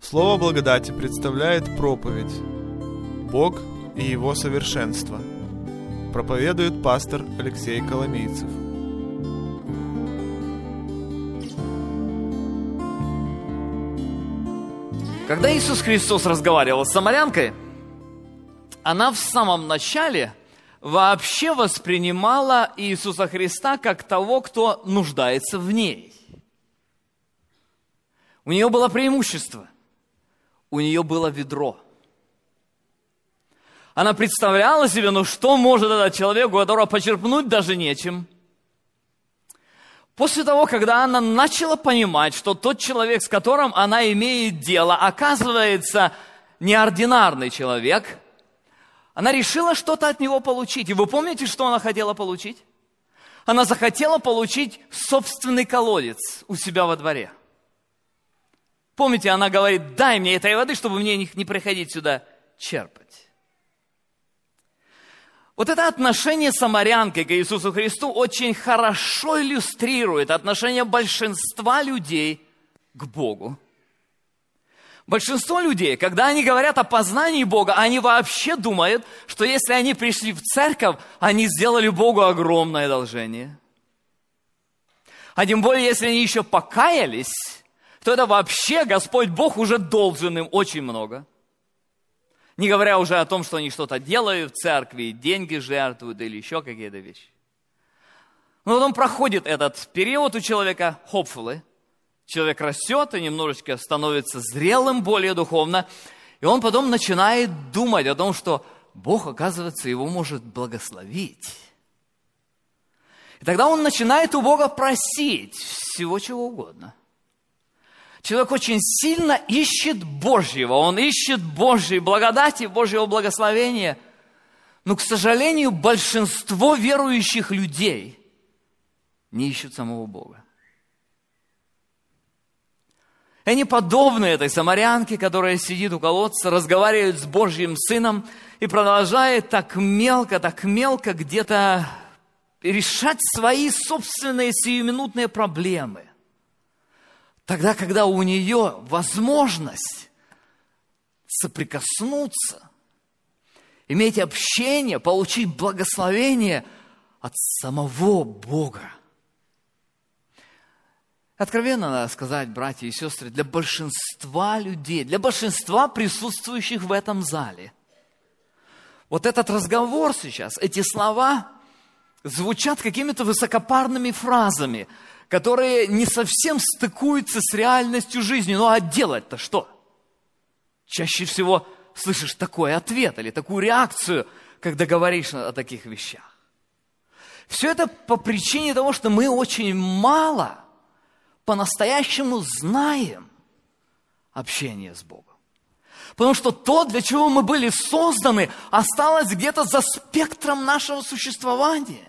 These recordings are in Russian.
Слово благодати представляет проповедь «Бог и Его совершенство». Проповедует пастор Алексей Коломейцев. Когда Иисус Христос разговаривал с самарянкой, она в самом начале вообще воспринимала Иисуса Христа как того, кто нуждается в ней. У нее было преимущество. У нее было ведро. Она представляла себе, что может этот человек, у которого почерпнуть даже нечем. После того, когда она начала понимать, что тот человек, с которым она имеет дело, оказывается неординарный человек, она решила что-то от него получить. И вы помните, что она хотела получить? Она захотела получить собственный колодец у себя во дворе. Помните, она говорит: дай мне этой воды, чтобы мне не приходить сюда черпать. Вот это отношение самарянки к Иисусу Христу очень хорошо иллюстрирует отношение большинства людей к Богу. Большинство людей, когда они говорят о познании Бога, они вообще думают, что если они пришли в церковь, они сделали Богу огромное одолжение. А тем более, если они еще покаялись, то это вообще Господь Бог уже должен им очень много. Не говоря уже о том, что они что-то делают в церкви, деньги жертвуют или еще какие-то вещи. Но потом проходит этот период у человека, hopefully. Человек растет и немножечко становится зрелым более духовно. И он потом начинает думать о том, что Бог, оказывается, его может благословить. И тогда он начинает у Бога просить всего чего угодно. Человек очень сильно ищет Божьего, он ищет Божьей благодати, Божьего благословения. Но, к сожалению, большинство верующих людей не ищут самого Бога. И они подобны этой самарянке, которая сидит у колодца, разговаривает с Божьим Сыном и продолжает так мелко где-то решать свои собственные сиюминутные проблемы. Тогда, когда у нее возможность соприкоснуться, иметь общение, получить благословение от самого Бога. Откровенно надо сказать, братья и сестры, для большинства людей, для большинства присутствующих в этом зале, вот этот разговор сейчас, эти слова звучат какими-то высокопарными фразами, которые не совсем стыкуются с реальностью жизни. Ну а делать-то что? Чаще всего слышишь такой ответ или такую реакцию, когда говоришь о таких вещах. Все это по причине того, что мы очень мало по-настоящему знаем общение с Богом. Потому что то, для чего мы были созданы, осталось где-то за спектром нашего существования.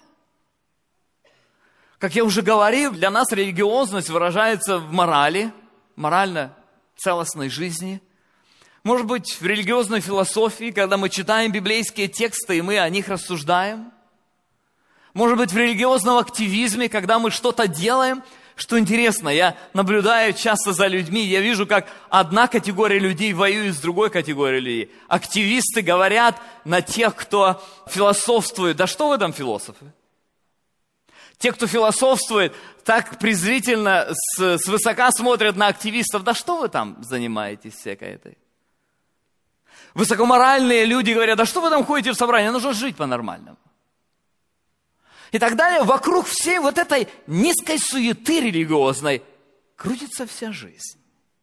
Как я уже говорил, для нас религиозность выражается в морали, морально-целостной жизни. Может быть, в религиозной философии, когда мы читаем библейские тексты, и мы о них рассуждаем. Может быть, в религиозном активизме, когда мы что-то делаем. Что интересно, я наблюдаю часто за людьми, я вижу, как одна категория людей воюет с другой категорией людей. Активисты говорят на тех, кто философствует. Да что вы там философы? Те, кто философствует, так презрительно свысока смотрят на активистов. Да что вы там занимаетесь всякой этой? Высокоморальные люди говорят: да что вы там ходите в собрание, нужно жить по-нормальному. И так далее. Вокруг всей вот этой низкой суеты религиозной крутится вся жизнь.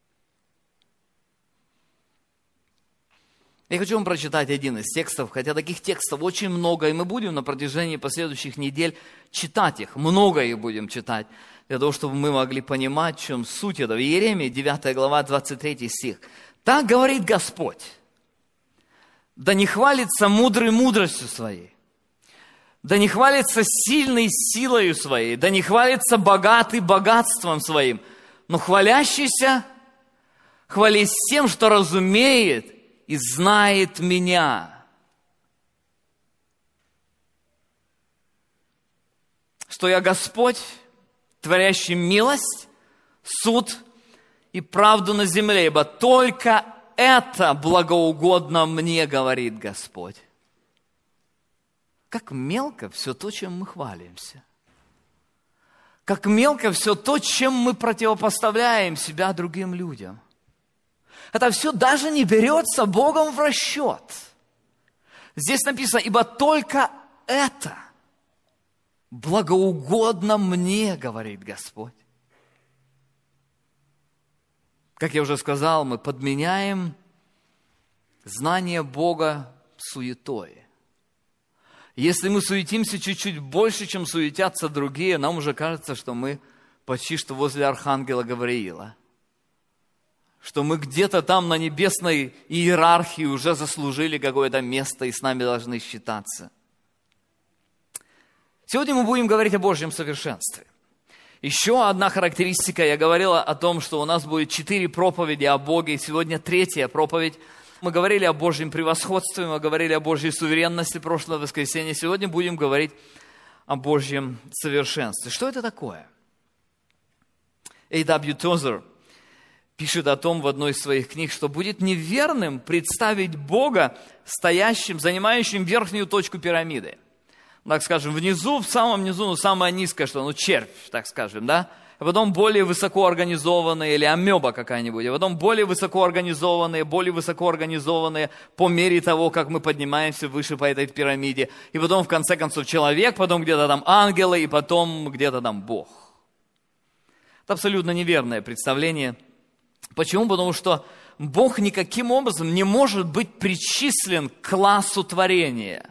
Я хочу вам прочитать один из текстов, хотя таких текстов очень много, и мы будем на протяжении последующих недель читать их. Много их будем читать, для того, чтобы мы могли понимать, в чем суть этого. Иеремия, 9 глава, 23 стих. «Так говорит Господь, да не хвалится мудрый мудростью своей, да не хвалится сильный силою своей, да не хвалится богатый богатством своим, но хвалящийся хвались тем, что разумеет и знает меня». Что я Господь, творящий милость, суд и правду на земле, ибо только это благоугодно мне, говорит Господь. Как мелко все то, чем мы хвалимся. Как мелко все то, чем мы противопоставляем себя другим людям. Это все даже не берется Богом в расчет. Здесь написано, ибо только это благоугодно мне, говорит Господь. Как я уже сказал, мы подменяем знание Бога суетой. Если мы суетимся чуть-чуть больше, чем суетятся другие, нам уже кажется, что мы почти что возле архангела Гавриила. Что мы где-то там на небесной иерархии уже заслужили какое-то место и с нами должны считаться. Сегодня мы будем говорить о Божьем совершенстве. Еще одна характеристика. Я говорил о том, что у нас будет 4 проповеди о Боге, и сегодня 3-я проповедь. Мы говорили о Божьем превосходстве, мы говорили о Божьей суверенности прошлое воскресенье. Сегодня будем говорить о Божьем совершенстве. Что это такое? A.W. Тозер пишет о том в одной из своих книг, что будет неверным представить Бога стоящим, занимающим верхнюю точку пирамиды. Так скажем, внизу, в самом низу, самое низкое, что, червь, так скажем, да? А потом более высоко организованные, или амеба какая-нибудь, а потом более высоко организованные по мере того, как мы поднимаемся выше по этой пирамиде. И потом, в конце концов, человек, потом где-то там ангелы, и потом где-то там Бог. Это абсолютно неверное представление. Почему? Потому что Бог никаким образом не может быть причислен к классу творения.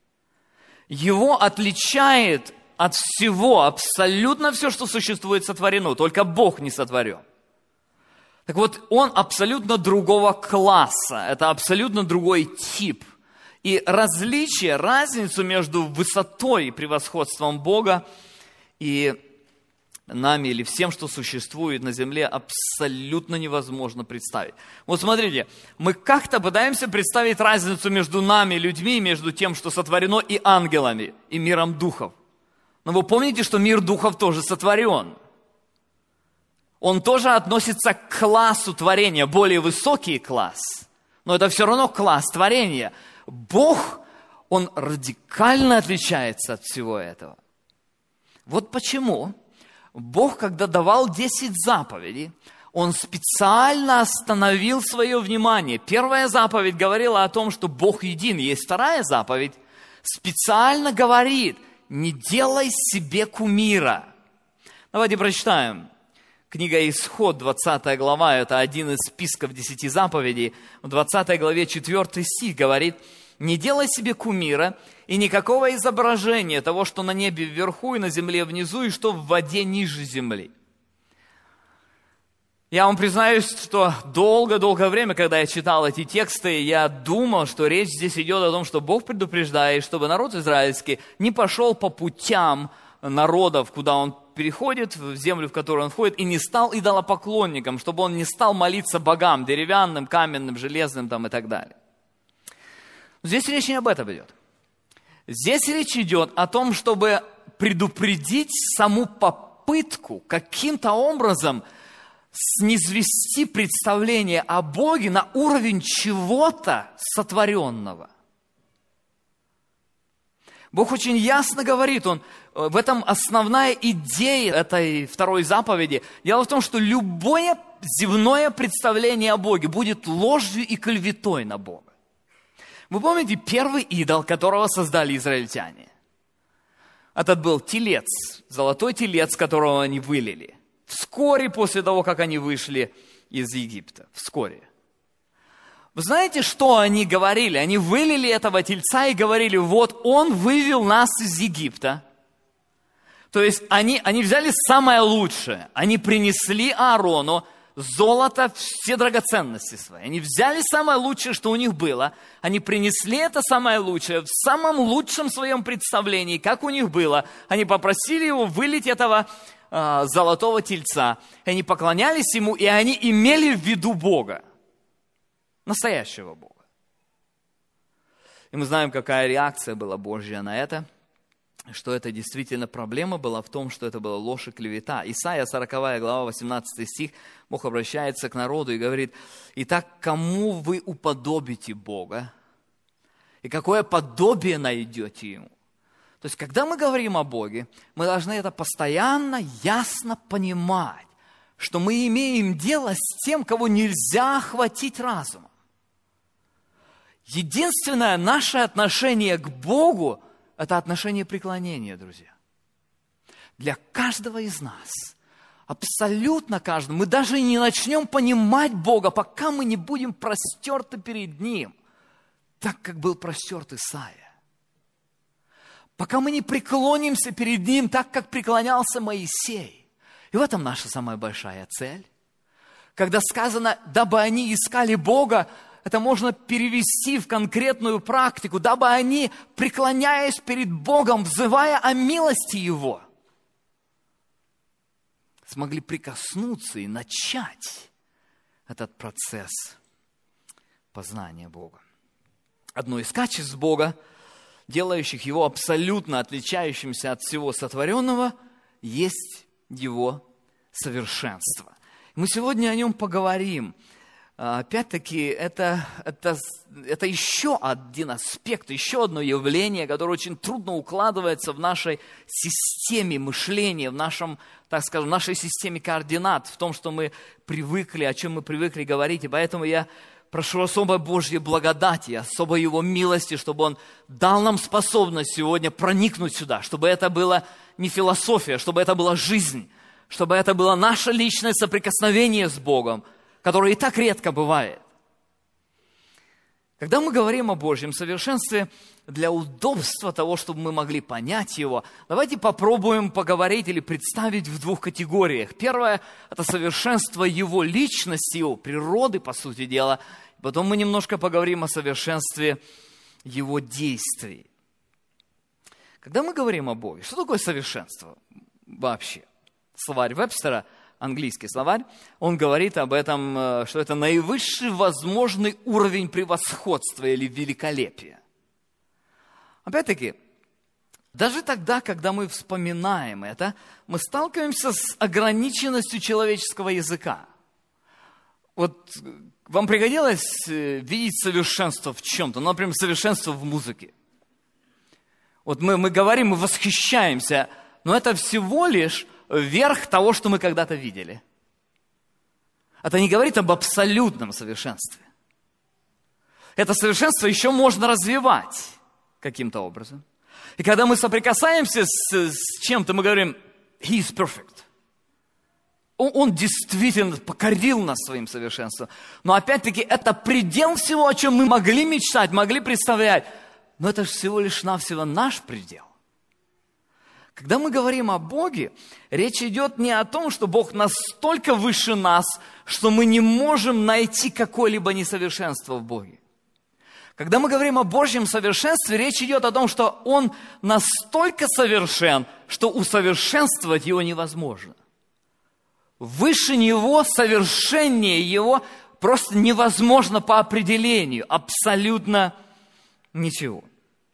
Его отличает от всего, абсолютно все, что существует, сотворено. Только Бог не сотворен. Так вот, Он абсолютно другого класса. Это абсолютно другой тип. И разницу между высотой и превосходством Бога и нами или всем, что существует на земле, абсолютно невозможно представить. Вот смотрите, мы как-то пытаемся представить разницу между нами, людьми, между тем, что сотворено, и ангелами, и миром духов. Но вы помните, что мир духов тоже сотворен. Он тоже относится к классу творения, более высокий класс. Но это все равно класс творения. Бог, Он радикально отличается от всего этого. Вот почему Бог, когда давал 10 заповедей, Он специально остановил свое внимание. Первая заповедь говорила о том, что Бог един. Есть вторая заповедь, специально говорит: не делай себе кумира. Давайте прочитаем. Книга Исход, 20 глава, это один из списков 10 заповедей. В 20 главе 4 стих говорит: не делай себе кумира и никакого изображения того, что на небе вверху и на земле внизу, и что в воде ниже земли. Я вам признаюсь, что долгое время, когда я читал эти тексты, я думал, что речь здесь идет о том, что Бог предупреждает, чтобы народ израильский не пошел по путям народов, куда он переходит, в землю, в которую он входит, и не стал идолопоклонником, чтобы он не стал молиться богам, деревянным, каменным, железным там, и так далее. Здесь речь не об этом идет. Здесь речь идет о том, чтобы предупредить саму попытку каким-то образом снизвести представление о Боге на уровень чего-то сотворенного. Бог очень ясно говорит, в этом основная идея этой второй заповеди. Дело в том, что любое земное представление о Боге будет ложью и клеветой на Бога. Вы помните первый идол, которого создали израильтяне? Этот был телец, золотой телец, которого они вылили. Вскоре после того, как они вышли из Египта. Вскоре. Вы знаете, что они говорили? Они вылили этого тельца и говорили: вот он вывел нас из Египта. То есть они взяли самое лучшее. Они принесли Аарону золото, все драгоценности свои. Они взяли самое лучшее, что у них было. Они принесли это самое лучшее в самом лучшем своем представлении, как у них было. Они попросили его вылить этого золотого тельца. Они поклонялись ему, и они имели в виду Бога. Настоящего Бога. И мы знаем, какая реакция была Божья на это. что это действительно проблема была в том, что это была ложь и клевета. Исайя 40 глава, 18 стих, Бог обращается к народу и говорит: «Итак, кому вы уподобите Бога? И какое подобие найдете Ему?» То есть, когда мы говорим о Боге, мы должны это постоянно, ясно понимать, что мы имеем дело с тем, кого нельзя охватить разумом. Единственное наше отношение к Богу – это отношение преклонения, друзья. Для каждого из нас, абсолютно каждого, мы даже не начнем понимать Бога, пока мы не будем простерты перед Ним, так, как был простерт Исаия. Пока мы не преклонимся перед Ним, так, как преклонялся Моисей. И в этом наша самая большая цель. Когда сказано, дабы они искали Бога, это можно перевести в конкретную практику, дабы они, преклоняясь перед Богом, взывая о милости Его, смогли прикоснуться и начать этот процесс познания Бога. Одно из качеств Бога, делающих Его абсолютно отличающимся от всего сотворенного, есть Его совершенство. Мы сегодня о нем поговорим. Опять-таки, это еще один аспект, еще одно явление, которое очень трудно укладывается в нашей системе мышления, в нашем, так скажем, нашей системе координат, в том, что мы привыкли, о чем мы привыкли говорить. И поэтому я прошу особой Божьей благодати, особой Его милости, чтобы Он дал нам способность сегодня проникнуть сюда, чтобы это было не философия, чтобы это была жизнь, чтобы это было наше личное соприкосновение с Богом, которое и так редко бывает. Когда мы говорим о Божьем совершенстве, для удобства того, чтобы мы могли понять его, давайте попробуем поговорить или представить в двух категориях. Первое – это совершенство Его личности, Его природы, по сути дела. Потом мы немножко поговорим о совершенстве Его действий. Когда мы говорим о Боге, что такое совершенство вообще? Словарь Вебстера, английский словарь, он говорит об этом, что это наивысший возможный уровень превосходства или великолепия. Опять-таки, даже тогда, когда мы вспоминаем это, мы сталкиваемся с ограниченностью человеческого языка. Вот вам пригодилось видеть совершенство в чем-то, например, совершенство в музыке. Вот мы говорим, мы восхищаемся, но это всего лишь верх того, что мы когда-то видели. Это не говорит об абсолютном совершенстве. Это совершенство еще можно развивать каким-то образом. И когда мы соприкасаемся с чем-то, мы говорим, he is perfect. Он действительно покорил нас своим совершенством. Но опять-таки это предел всего, о чем мы могли мечтать, могли представлять. Но это же всего лишь навсего наш предел. Когда мы говорим о Боге, речь идет не о том, что Бог настолько выше нас, что мы не можем найти какое-либо несовершенство в Боге. Когда мы говорим о Божьем совершенстве, речь идет о том, что Он настолько совершен, что усовершенствовать Его невозможно. Выше Него, совершеннее Его просто невозможно по определению, абсолютно ничего.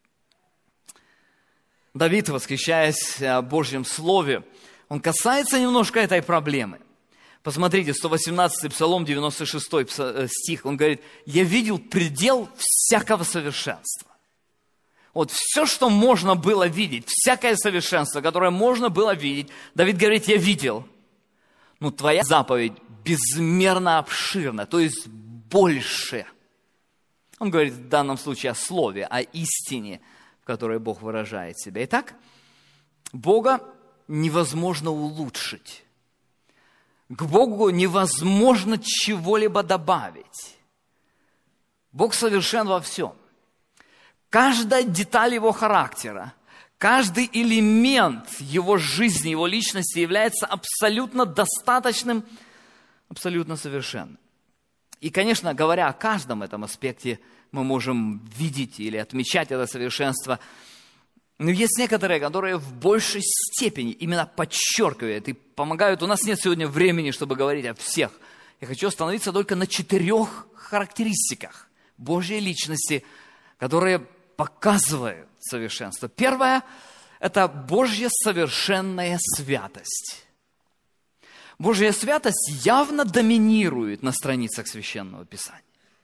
Давид, восхищаясь Божьем Слове, он касается немножко этой проблемы. Посмотрите, 118-й Псалом, 96-й стих, он говорит, «Я видел предел всякого совершенства». Вот все, что можно было видеть, всякое совершенство, которое можно было видеть, Давид говорит, «Я видел». Но твоя заповедь безмерно обширна, то есть больше. Он говорит в данном случае о Слове, о истине, в которой Бог выражает себя. Итак, Бога невозможно улучшить. К Богу невозможно чего-либо добавить. Бог совершен во всем. Каждая деталь Его характера, каждый элемент Его жизни, Его личности является абсолютно достаточным, абсолютно совершенным. И, конечно, говоря о каждом этом аспекте, мы можем видеть или отмечать это совершенство. Но есть некоторые, которые в большей степени именно подчеркивают и помогают. У нас нет сегодня времени, чтобы говорить о всех. Я хочу остановиться только на 4 характеристиках Божьей личности, которые показывают совершенство. Первое это Божья совершенная святость. Божья святость явно доминирует на страницах Священного Писания.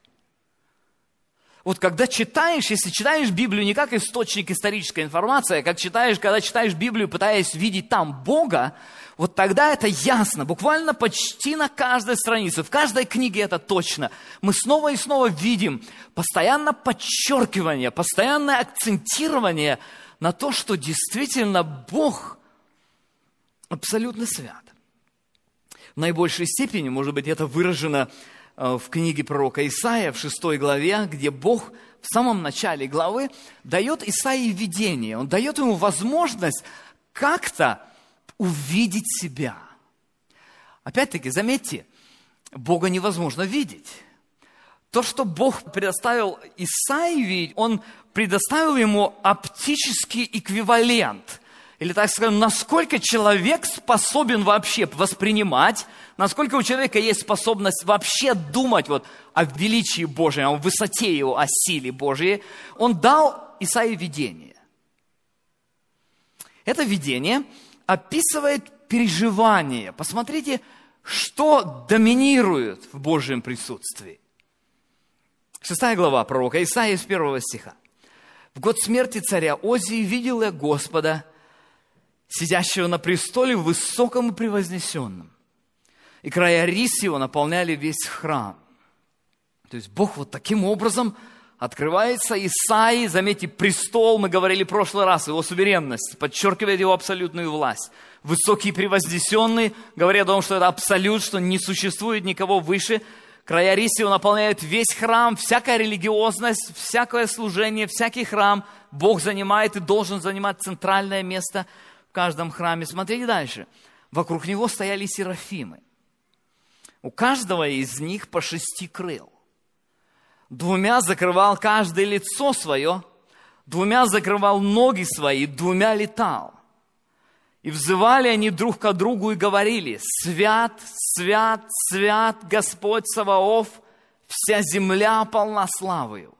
Вот когда читаешь, если читаешь Библию не как источник исторической информации, а как когда читаешь Библию, пытаясь видеть там Бога, вот тогда это ясно, буквально почти на каждой странице, в каждой книге это точно. Мы снова и снова видим постоянное подчеркивание, постоянное акцентирование на то, что действительно Бог абсолютно свят. В наибольшей степени, может быть, это выражено в книге пророка Исаия, в 6 главе, где Бог в самом начале главы дает Исаии видение. Он дает ему возможность как-то увидеть себя. Опять-таки, заметьте, Бога невозможно видеть. То, что Бог предоставил Исаии видеть, Он предоставил ему оптический эквивалент. Или, так скажем, насколько человек способен вообще воспринимать, насколько у человека есть способность вообще думать вот о величии Божьем, о высоте Его, о силе Божьей. Он дал Исаии видение. Это видение описывает переживание. Посмотрите, что доминирует в Божьем присутствии. 6 глава пророка Исаии с 1 стиха. «В год смерти царя Озии видел я Господа, сидящего на престоле высоком и превознесенном. И края рис его наполняли весь храм». То есть Бог вот таким образом открывается Исаии. Заметьте, престол, мы говорили в прошлый раз, его суверенность, подчеркивает его абсолютную власть. Высокий и превознесенный, говоря о том, что это абсолют, что не существует никого выше. Края рис его наполняют весь храм, всякая религиозность, всякое служение, всякий храм. Бог занимает и должен занимать центральное место в каждом храме. Смотрите дальше. Вокруг него стояли серафимы. У каждого из них по 6 крыл. 2 закрывал каждое лицо свое, 2 закрывал ноги свои, 2 летал. И взывали они друг к другу и говорили: «Свят, свят, свят Господь Саваоф, вся земля полна славы Его».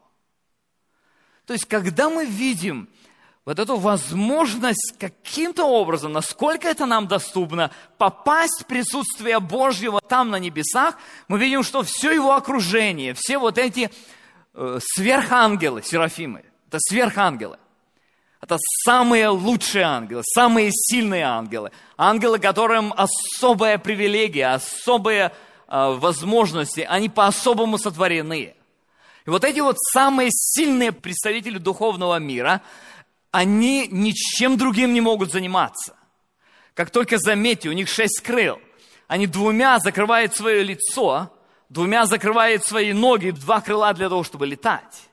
То есть, когда мы видим вот эту возможность каким-то образом, насколько это нам доступно, попасть в присутствие Божьего там на небесах, мы видим, что все его окружение, все вот эти сверхангелы, серафимы, это сверхангелы. Это самые лучшие ангелы, самые сильные ангелы. Ангелы, которым особая привилегия, особые возможности, они по-особому сотворены. И вот эти вот самые сильные представители духовного мира, они ничем другим не могут заниматься. Как только заметьте, у них 6 крыл. Они 2 закрывают свое лицо, 2 закрывают свои ноги, 2 крыла для того, чтобы летать.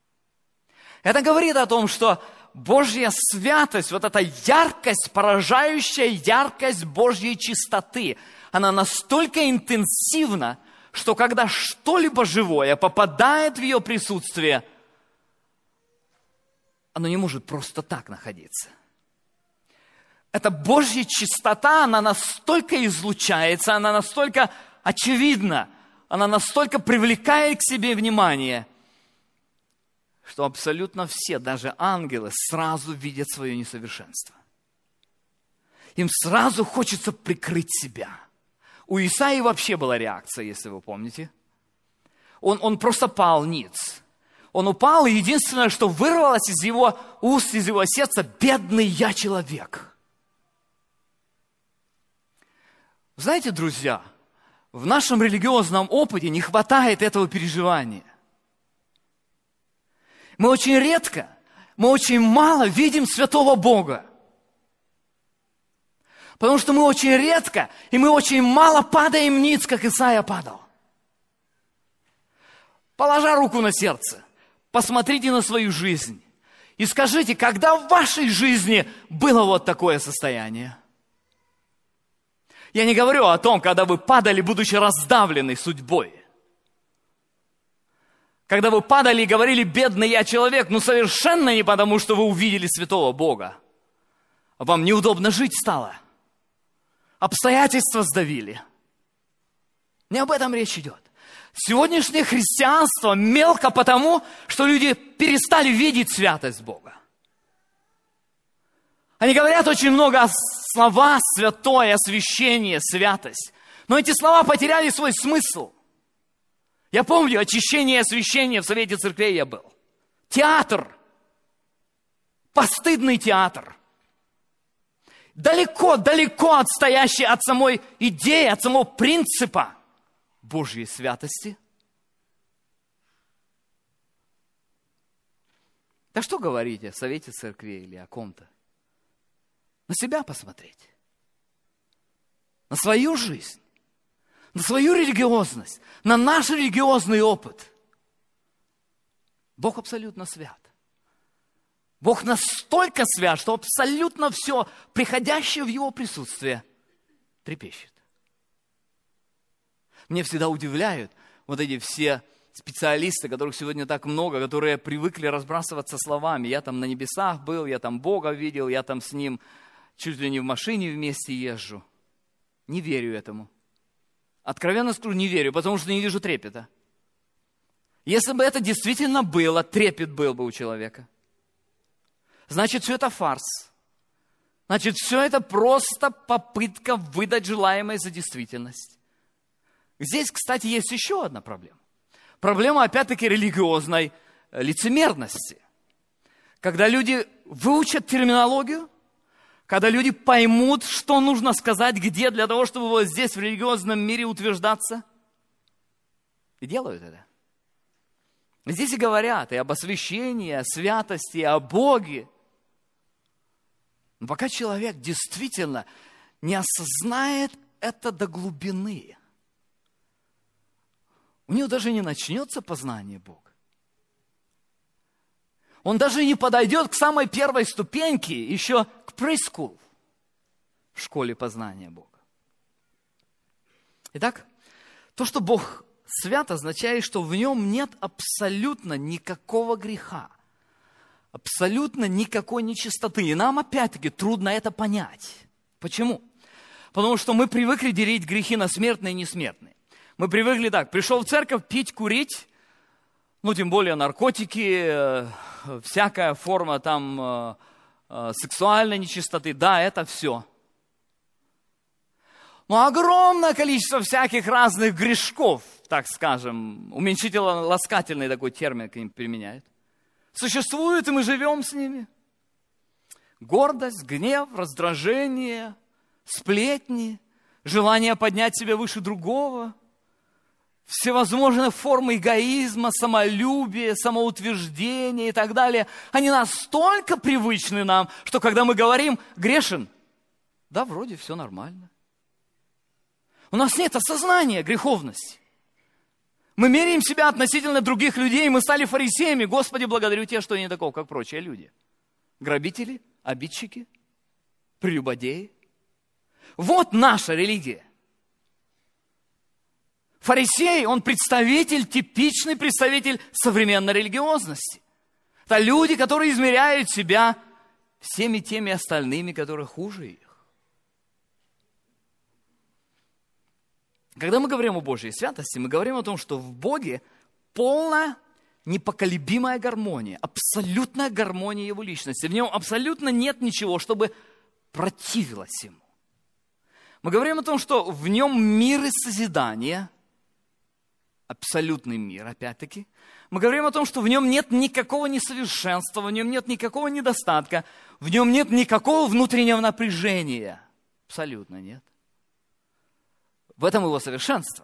Это говорит о том, что Божья святость, вот эта яркость, поражающая яркость Божьей чистоты, она настолько интенсивна, что когда что-либо живое попадает в ее присутствие, оно не может просто так находиться. Эта Божья чистота, она настолько излучается, она настолько очевидна, она настолько привлекает к себе внимание, что абсолютно все, даже ангелы, сразу видят свое несовершенство. Им сразу хочется прикрыть себя. У Исаии вообще была реакция, если вы помните. Он просто пал ниц. Он упал, и единственное, что вырвалось из его уст, из его сердца: «Бедный я человек». Знаете, друзья, в нашем религиозном опыте не хватает этого переживания. Мы очень редко, мы очень мало видим святого Бога. Потому что мы очень редко и мы очень мало падаем ниц, как Исаия падал. Положа руку на сердце, посмотрите на свою жизнь и скажите, когда в вашей жизни было вот такое состояние? Я не говорю о том, когда вы падали, будучи раздавлены судьбой. Когда вы падали и говорили: «Бедный я человек», но совершенно не потому, что вы увидели святого Бога. А вам неудобно жить стало. Обстоятельства сдавили. Не об этом речь идет. Сегодняшнее христианство мелко потому, что люди перестали видеть святость Бога. Они говорят очень много о слова святое, освящение, святость. Но эти слова потеряли свой смысл. Я помню, очищение и освящение в Совете Церквей я был. Театр. Постыдный театр. Далеко отстоящий от самой идеи, от самого принципа Божьей святости. Да что говорить о Совете Церквей или о ком-то? На себя посмотреть. На свою жизнь. На свою религиозность. На наш религиозный опыт. Бог абсолютно свят. Бог настолько свят, что абсолютно все, приходящее в Его присутствие, трепещет. Мне всегда удивляют вот эти все специалисты, которых сегодня так много, которые привыкли разбрасываться словами. Я там на небесах был, я там Бога видел, я там с Ним чуть ли не в машине вместе езжу. Не верю этому. Откровенно скажу, не верю, потому что не вижу трепета. Если бы это действительно было, трепет был бы у человека. Значит, все это фарс. Значит, все это просто попытка выдать желаемое за действительность. Здесь, кстати, есть еще одна проблема. Проблема, опять-таки, религиозной лицемерности. Когда люди выучат терминологию, когда люди поймут, что нужно сказать, где, для того, чтобы вот здесь, в религиозном мире, утверждаться, и делают это. Здесь и говорят и об освящении, о святости, и о Боге. Но пока человек действительно не осознает это до глубины, у него даже не начнется познание Бога. Он даже не подойдет к самой первой ступеньке, еще к preschool, в школе познания Бога. Итак, то, что Бог свят, означает, что в нем нет абсолютно никакого греха, абсолютно никакой нечистоты. И нам, опять-таки, трудно это понять. Почему? Потому что мы привыкли делить грехи на смертные и несмертные. Мы привыкли так, пришел в церковь пить, курить, тем более наркотики, всякая форма там сексуальной нечистоты, да, это все. Но огромное количество всяких разных грешков, так скажем, уменьшительно-ласкательный такой термин к ним применяют, существуют, и мы живем с ними. Гордость, гнев, раздражение, сплетни, желание поднять себя выше другого, всевозможные формы эгоизма, самолюбия, самоутверждения и так далее, они настолько привычны нам, что когда мы говорим «грешен», да, вроде все нормально. У нас нет осознания греховности. Мы меряем себя относительно других людей, мы стали фарисеями. Господи, благодарю Тебя, что я не таков, как прочие люди. Грабители, обидчики, прелюбодеи. Вот наша религия. Фарисей, он представитель, типичный представитель современной религиозности. Это люди, которые измеряют себя всеми теми остальными, которые хуже их. Когда мы говорим о Божьей святости, мы говорим о том, что в Боге полная, непоколебимая гармония, абсолютная гармония Его личности. В Нем абсолютно нет ничего, чтобы противилось Ему. Мы говорим о том, что в Нем мир и созидание, абсолютный мир, опять-таки. Мы говорим о том, что в Нем нет никакого несовершенства, в Нем нет никакого недостатка, в Нем нет никакого внутреннего напряжения. Абсолютно нет. В этом Его совершенство.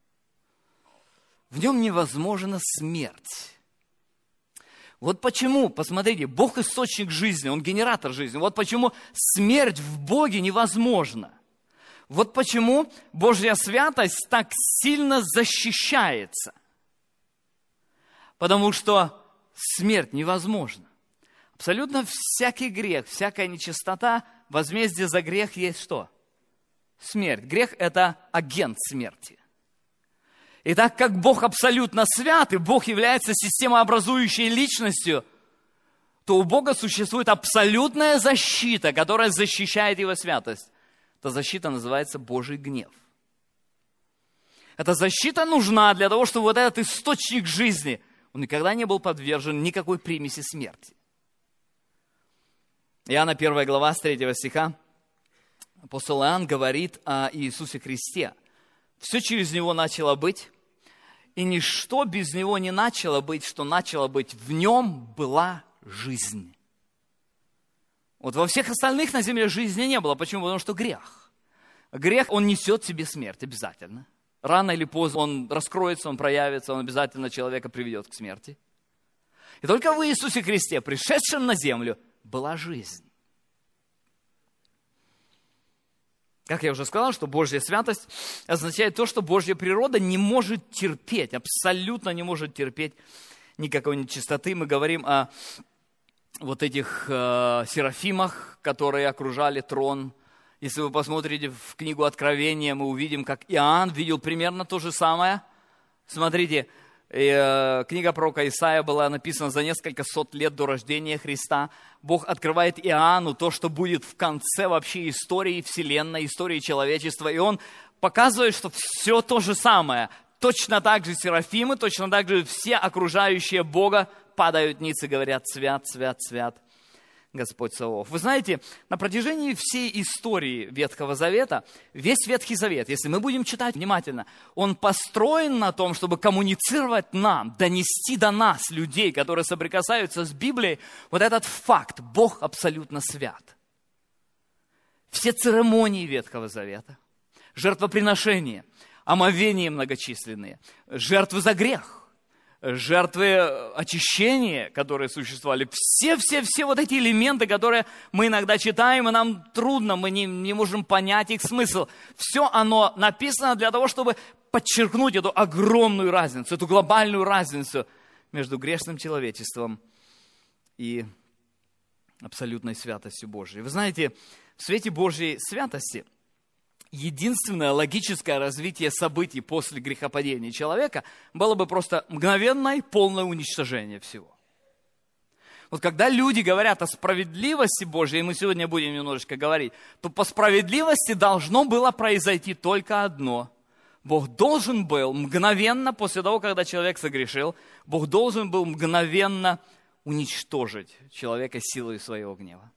В Нем невозможна смерть. Вот почему, посмотрите, Бог источник жизни, Он генератор жизни. Вот почему смерть в Боге невозможна. Вот почему Божья святость так сильно защищается. Потому что смерть невозможна. Абсолютно всякий грех, всякая нечистота, возмездие за грех есть что? Смерть. Грех – это агент смерти. И так как Бог абсолютно свят, и Бог является системообразующей личностью, то у Бога существует абсолютная защита, которая защищает Его святость. Эта защита называется Божий гнев. Эта защита нужна для того, чтобы вот этот источник жизни, он никогда не был подвержен никакой примеси смерти. Иоанна 1 глава с 3 стиха. Апостол Иоанн говорит о Иисусе Христе. Все через Него начало быть, и ничто без Него не начало быть, что начало быть. В Нем была жизнь. Вот во всех остальных на земле жизни не было. Почему? Потому что грех. Грех, он несет в себе смерть обязательно. Рано или поздно он раскроется, он проявится, он обязательно человека приведет к смерти. И только в Иисусе Христе, пришедшем на землю, была жизнь. Как я уже сказал, что Божья святость означает то, что Божья природа не может терпеть, абсолютно не может терпеть никакой нечистоты. Мы говорим о вот этих серафимах, которые окружали трон. Если вы посмотрите в книгу Откровения, мы увидим, как Иоанн видел примерно то же самое. Смотрите, книга пророка Исаия была написана за несколько сот лет до рождения Христа. Бог открывает Иоанну то, что будет в конце вообще истории Вселенной, истории человечества. И он показывает, что все то же самое. Точно так же серафимы, точно так же все окружающие Бога падают ниц и говорят: «Свят, свят, свят Господь Саваоф». Вы знаете, на протяжении всей истории Ветхого Завета, весь Ветхий Завет, если мы будем читать внимательно, он построен на том, чтобы коммуницировать нам, донести до нас, людей, которые соприкасаются с Библией, вот этот факт: Бог абсолютно свят. Все церемонии Ветхого Завета, жертвоприношения, омовения многочисленные, жертвы за грех, жертвы очищения, которые существовали, все вот эти элементы, которые мы иногда читаем, и нам трудно, мы не можем понять их смысл. Все оно написано для того, чтобы подчеркнуть эту огромную разницу, эту глобальную разницу между грешным человечеством и абсолютной святостью Божией. Вы знаете, в свете Божьей святости единственное логическое развитие событий после грехопадения человека было бы просто мгновенное и полное уничтожение всего. Вот когда люди говорят о справедливости Божьей, и мы сегодня будем немножечко говорить, то по справедливости должно было произойти только одно. Бог должен был мгновенно, после того, когда человек согрешил, Бог должен был мгновенно уничтожить человека силой своего гнева.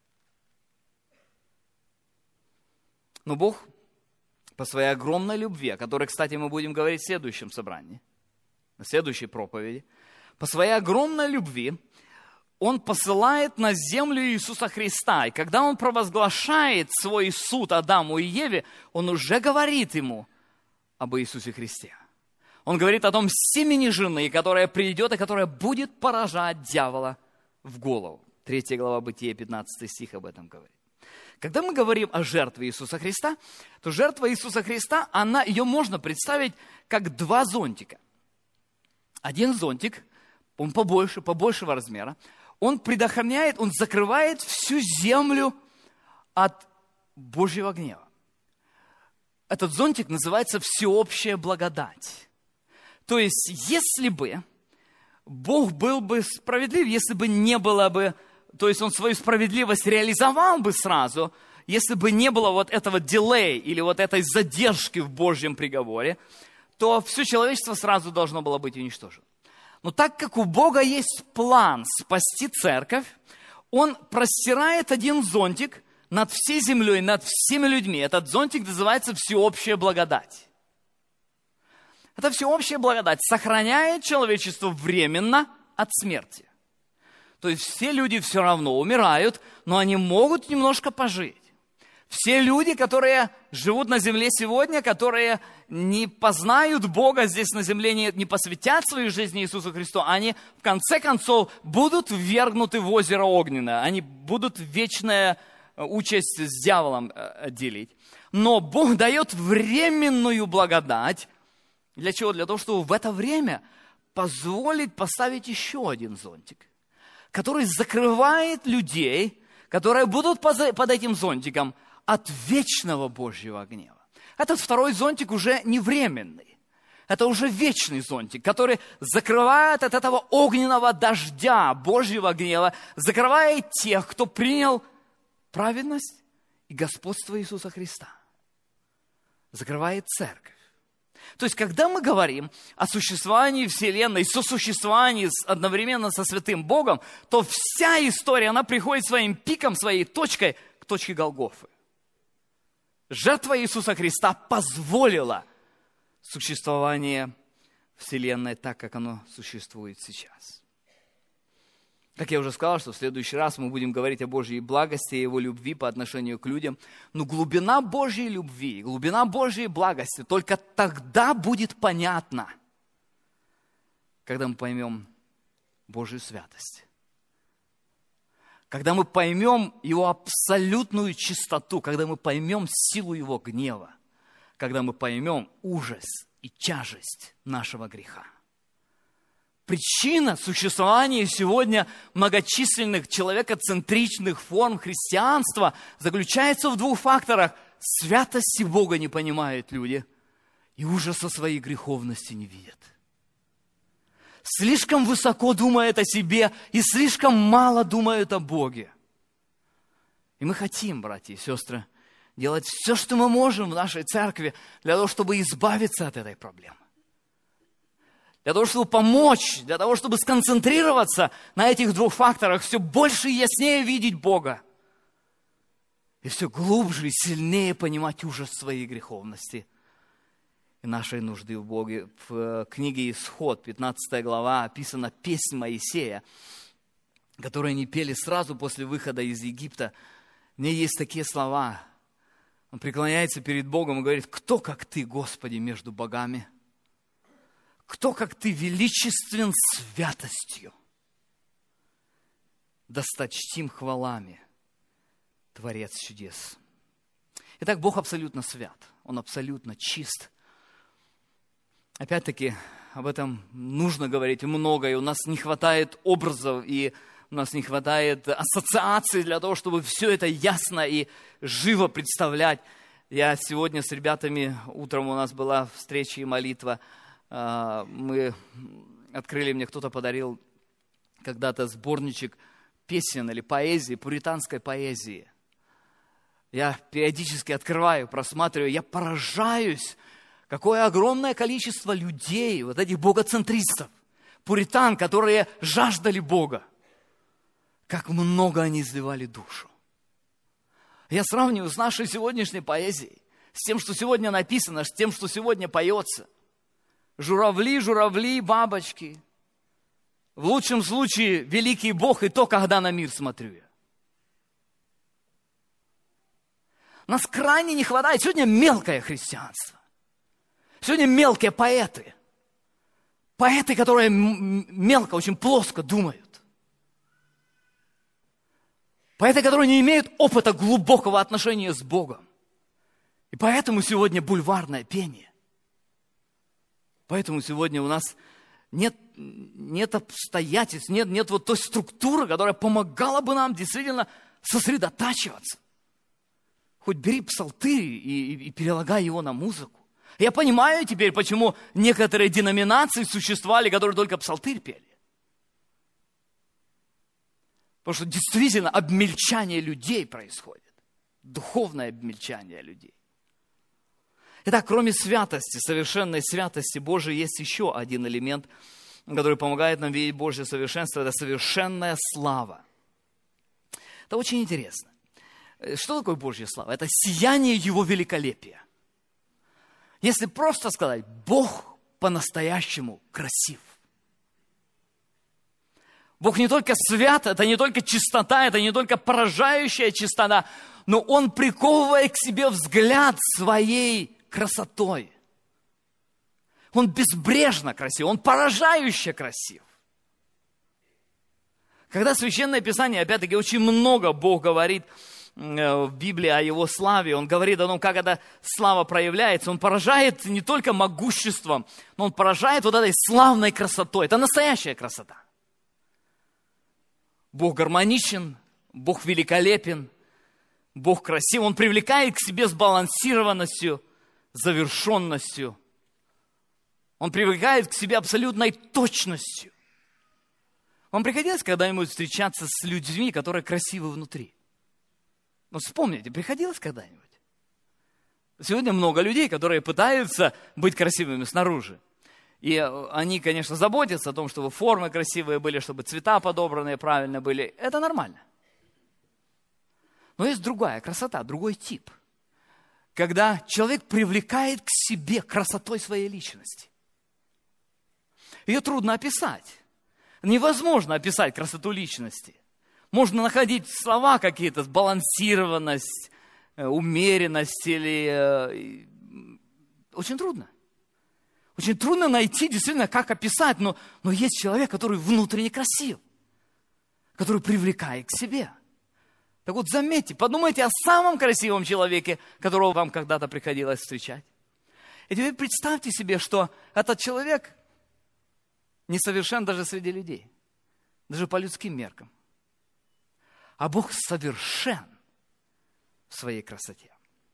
Но Бог по своей огромной любви, о которой, кстати, мы будем говорить в следующем собрании, на следующей проповеди, по своей огромной любви Он посылает на землю Иисуса Христа. И когда Он провозглашает свой суд Адаму и Еве, Он уже говорит ему об Иисусе Христе. Он говорит о том семени жены, которая придет и которая будет поражать дьявола в голову. 3 глава Бытия, 15 стих об этом говорит. Когда мы говорим о жертве Иисуса Христа, то жертва Иисуса Христа, ее можно представить как два зонтика. Один зонтик, он побольшего размера, он предохраняет, он закрывает всю землю от Божьего гнева. Этот зонтик называется всеобщая благодать. То есть, если бы Бог был бы справедлив, если бы не было бы, то есть Он свою справедливость реализовал бы сразу, если бы не было вот этого дилей или вот этой задержки в Божьем приговоре, то все человечество сразу должно было быть уничтожено. Но так как у Бога есть план спасти церковь, Он простирает один зонтик над всей землей, над всеми людьми. Этот зонтик называется всеобщая благодать. Эта всеобщая благодать сохраняет человечество временно от смерти. То есть все люди все равно умирают, но они могут немножко пожить. Все люди, которые живут на земле сегодня, которые не познают Бога здесь на земле, не посвятят свою жизнь Иисусу Христу, они в конце концов будут ввергнуты в озеро огненное, они будут вечная участь с дьяволом делить. Но Бог дает временную благодать. Для чего? Для того, чтобы в это время позволить поставить еще один зонтик, который закрывает людей, которые будут под этим зонтиком от вечного Божьего гнева. Этот второй зонтик уже не временный. Это уже вечный зонтик, который закрывает от этого огненного дождя Божьего гнева, закрывает тех, кто принял праведность и господство Иисуса Христа. Закрывает церковь. То есть, когда мы говорим о существовании Вселенной, сосуществовании одновременно со святым Богом, то вся история, она приходит своим пиком, своей точкой к точке Голгофы. Жертва Иисуса Христа позволила существование Вселенной так, как оно существует сейчас. Как я уже сказал, что в следующий раз мы будем говорить о Божьей благости и Его любви по отношению к людям. Но глубина Божьей любви, глубина Божьей благости только тогда будет понятна, когда мы поймем Божью святость. Когда мы поймем Его абсолютную чистоту, когда мы поймем силу Его гнева, когда мы поймем ужас и тяжесть нашего греха. Причина существования сегодня многочисленных человекоцентричных форм христианства заключается в двух факторах. Святости Бога не понимают люди и ужаса своей греховности не видят. Слишком высоко думают о себе и слишком мало думают о Боге. И мы хотим, братья и сестры, делать все, что мы можем в нашей церкви для того, чтобы избавиться от этой проблемы. Для того, чтобы помочь, для того, чтобы сконцентрироваться на этих двух факторах, все больше и яснее видеть Бога. И все глубже и сильнее понимать ужас своей греховности и нашей нужды в Боге. В книге «Исход», 15 глава, описана песнь Моисея, которую они пели сразу после выхода из Египта. В ней есть такие слова. Он преклоняется перед Богом и говорит: «Кто, как Ты, Господи, между богами? Кто, как Ты, величествен святостью? Досточтим хвалами, Творец чудес». Итак, Бог абсолютно свят, Он абсолютно чист. Опять-таки, об этом нужно говорить много, и у нас не хватает образов, и у нас не хватает ассоциаций для того, чтобы все это ясно и живо представлять. Я сегодня с ребятами, утром у нас была встреча и молитва, мы открыли, мне кто-то подарил когда-то сборничек песен или поэзии, пуританской поэзии. Я периодически открываю, просматриваю, я поражаюсь, какое огромное количество людей, вот этих богоцентристов, пуритан, которые жаждали Бога, как много они изливали душу. Я сравниваю с нашей сегодняшней поэзией, с тем, что сегодня написано, с тем, что сегодня поется. Журавли, журавли, бабочки. В лучшем случае великий Бог, и то, когда на мир смотрю я. Нас крайне не хватает. Сегодня мелкое христианство. Сегодня мелкие поэты. Поэты, которые мелко, очень плоско думают. Поэты, которые не имеют опыта глубокого отношения с Богом. И поэтому сегодня бульварное пение. Поэтому сегодня у нас нет обстоятельств, нет вот той структуры, которая помогала бы нам действительно сосредотачиваться. Хоть бери псалтырь и перелагай его на музыку. Я понимаю теперь, почему некоторые деноминации существовали, которые только псалтырь пели. Потому что действительно обмельчание людей происходит. Духовное обмельчание людей. Итак, кроме святости, совершенной святости Божией, есть еще один элемент, который помогает нам видеть Божье совершенство. Это совершенная слава. Это очень интересно. Что такое Божья слава? Это сияние Его великолепия. Если просто сказать, Бог по-настоящему красив. Бог не только свят, это не только чистота, это не только поражающая чистота, но Он приковывает к себе взгляд своей красотой. Он безбрежно красив, Он поражающе красив. Когда Священное Писание, опять-таки, очень много Бог говорит в Библии о Его славе, Он говорит о том, как эта слава проявляется. Он поражает не только могуществом, но Он поражает вот этой славной красотой. Это настоящая красота. Бог гармоничен, Бог великолепен, Бог красив. Он привлекает к себе сбалансированностью, завершенностью. Он привлекает к себе абсолютной точностью. Вам приходилось когда-нибудь встречаться с людьми, которые красивы внутри? Ну, вспомните, приходилось когда-нибудь? Сегодня много людей, которые пытаются быть красивыми снаружи. И они, конечно, заботятся о том, чтобы формы красивые были, чтобы цвета подобранные правильно были. Это нормально. Но есть другая красота, другой тип. Когда человек привлекает к себе красотой своей личности. Ее трудно описать. Невозможно описать красоту личности. Можно находить слова какие-то, сбалансированность, умеренность или... Очень трудно. Очень трудно найти действительно, как описать, но есть человек, который внутренне красив, который привлекает к себе. Так вот, заметьте, подумайте о самом красивом человеке, которого вам когда-то приходилось встречать. И теперь представьте себе, что этот человек несовершен даже среди людей, даже по людским меркам. А Бог совершен в своей красоте.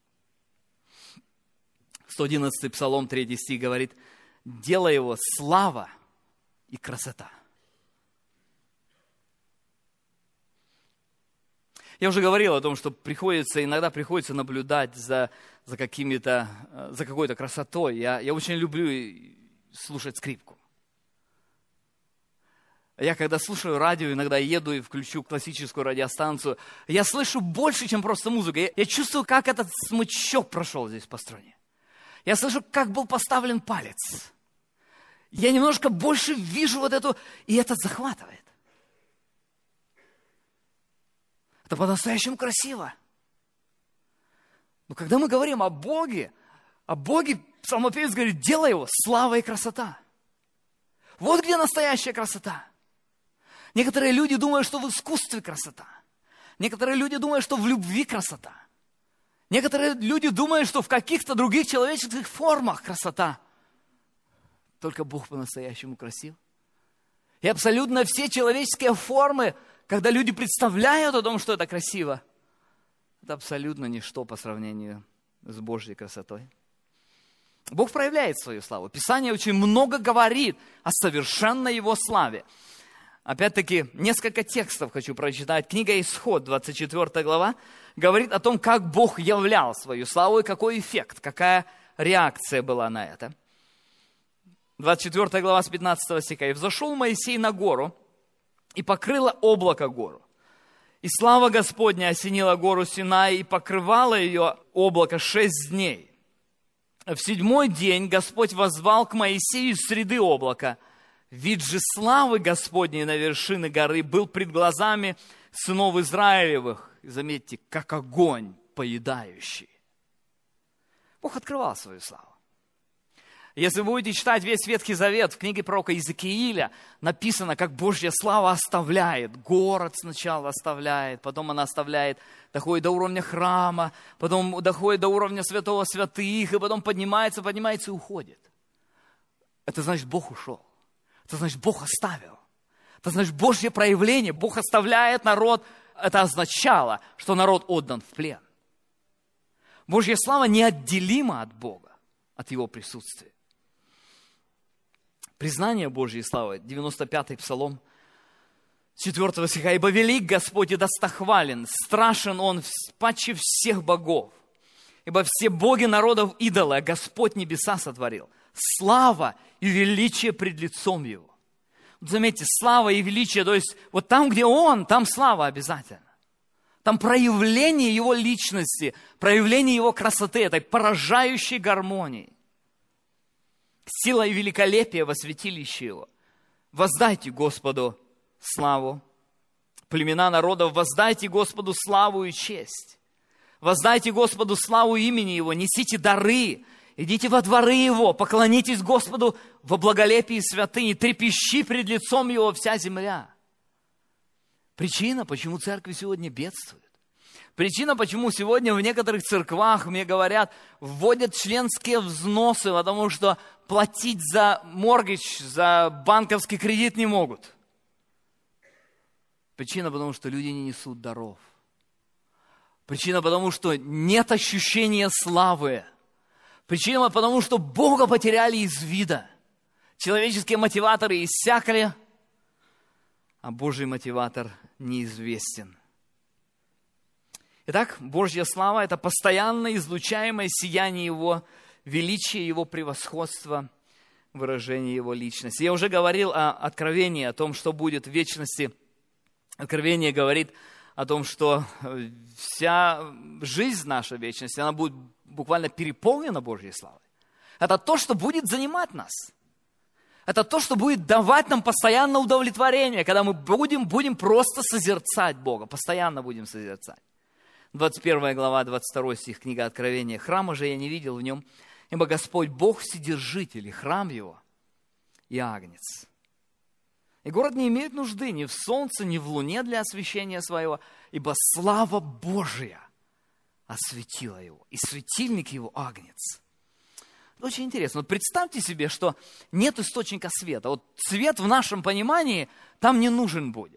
111-й Псалом, 3 стих говорит: «Дело его слава и красота». Я уже говорил о том, что иногда приходится наблюдать за какой-то красотой. Я очень люблю слушать скрипку. Я когда слушаю радио, иногда еду и включу классическую радиостанцию, я слышу больше, чем просто музыку. Я чувствую, как этот смычок прошел здесь по струне. Я слышу, как был поставлен палец. Я немножко больше вижу вот эту, и это захватывает. Это по-настоящему красиво. Но когда мы говорим о Боге, псалмопевец говорит: дело его слава и красота. Вот где настоящая красота. Некоторые люди думают, что в искусстве красота. Некоторые люди думают, что в любви красота. Некоторые люди думают, что в каких-то других человеческих формах красота. Только Бог по-настоящему красив. И абсолютно все человеческие формы, когда люди представляют о том, что это красиво, это абсолютно ничто по сравнению с Божьей красотой. Бог проявляет свою славу. Писание очень много говорит о совершенной Его славе. Опять-таки, несколько текстов хочу прочитать. Книга Исход, 24 глава, говорит о том, как Бог являл свою славу и какой эффект, какая реакция была на это. 24 глава с 15 стиха. «И взошел Моисей на гору, и покрыло облако гору. И слава Господня осенила гору Синай, и покрывало ее облако 6 дней. В 7-й день Господь воззвал к Моисею из среды облака. Вид же славы Господней на вершине горы был пред глазами сынов Израилевых». И заметьте, как огонь поедающий. Бог открывал свою славу. Если вы будете читать весь Ветхий Завет, в книге пророка Иезекииля написано, как Божья слава оставляет. Город сначала оставляет, потом она оставляет, доходит до уровня храма, потом доходит до уровня святого святых, и потом поднимается и уходит. Это значит, Бог ушел. Это значит, Бог оставил. Это значит, Божье проявление. Бог оставляет народ. Это означало, что народ отдан в плен. Божья слава неотделима от Бога, от Его присутствия. Признание Божьей славы, 95-й Псалом, 4 стиха. «Ибо велик Господь и достохвален, страшен Он паче всех богов. Ибо все боги народов идолы, а Господь небеса сотворил. Слава и величие пред лицом Его». Вот заметьте, слава и величие, то есть вот там, где Он, там слава обязательно. Там проявление Его личности, проявление Его красоты, этой поражающей гармонии. Сила и великолепие во святилище Его. Воздайте Господу славу. Племена народов, воздайте Господу славу и честь. Воздайте Господу славу имени Его, несите дары, идите во дворы Его, поклонитесь Господу во благолепии святыни, трепещи пред лицом Его вся земля. Причина, почему церкви сегодня бедствуют. Причина, почему сегодня в некоторых церквах, мне говорят, вводят членские взносы, потому что платить за моргидж, за банковский кредит не могут. Причина, потому что люди не несут даров. Причина, потому что нет ощущения славы. Причина, потому что Бога потеряли из вида. Человеческие мотиваторы иссякли, а Божий мотиватор неизвестен. Итак, Божья слава – это постоянно излучаемое сияние Его величия, Его превосходства, выражение Его личности. Я уже говорил о откровении, о том, что будет в вечности. Откровение говорит о том, что вся жизнь наша вечности, она будет буквально переполнена Божьей славой. Это то, что будет занимать нас. Это то, что будет давать нам постоянное удовлетворение, когда мы будем просто созерцать Бога, постоянно будем созерцать. 21 глава, 22 стих, книга Откровения. «Храма же я не видел в нем, ибо Господь Бог Вседержитель, и храм Его, и Агнец. И город не имеет нужды ни в солнце, ни в луне для освещения своего, ибо слава Божия осветила его, и светильник его Агнец». Это очень интересно. Вот представьте себе, что нет источника света. Вот свет в нашем понимании там не нужен будет.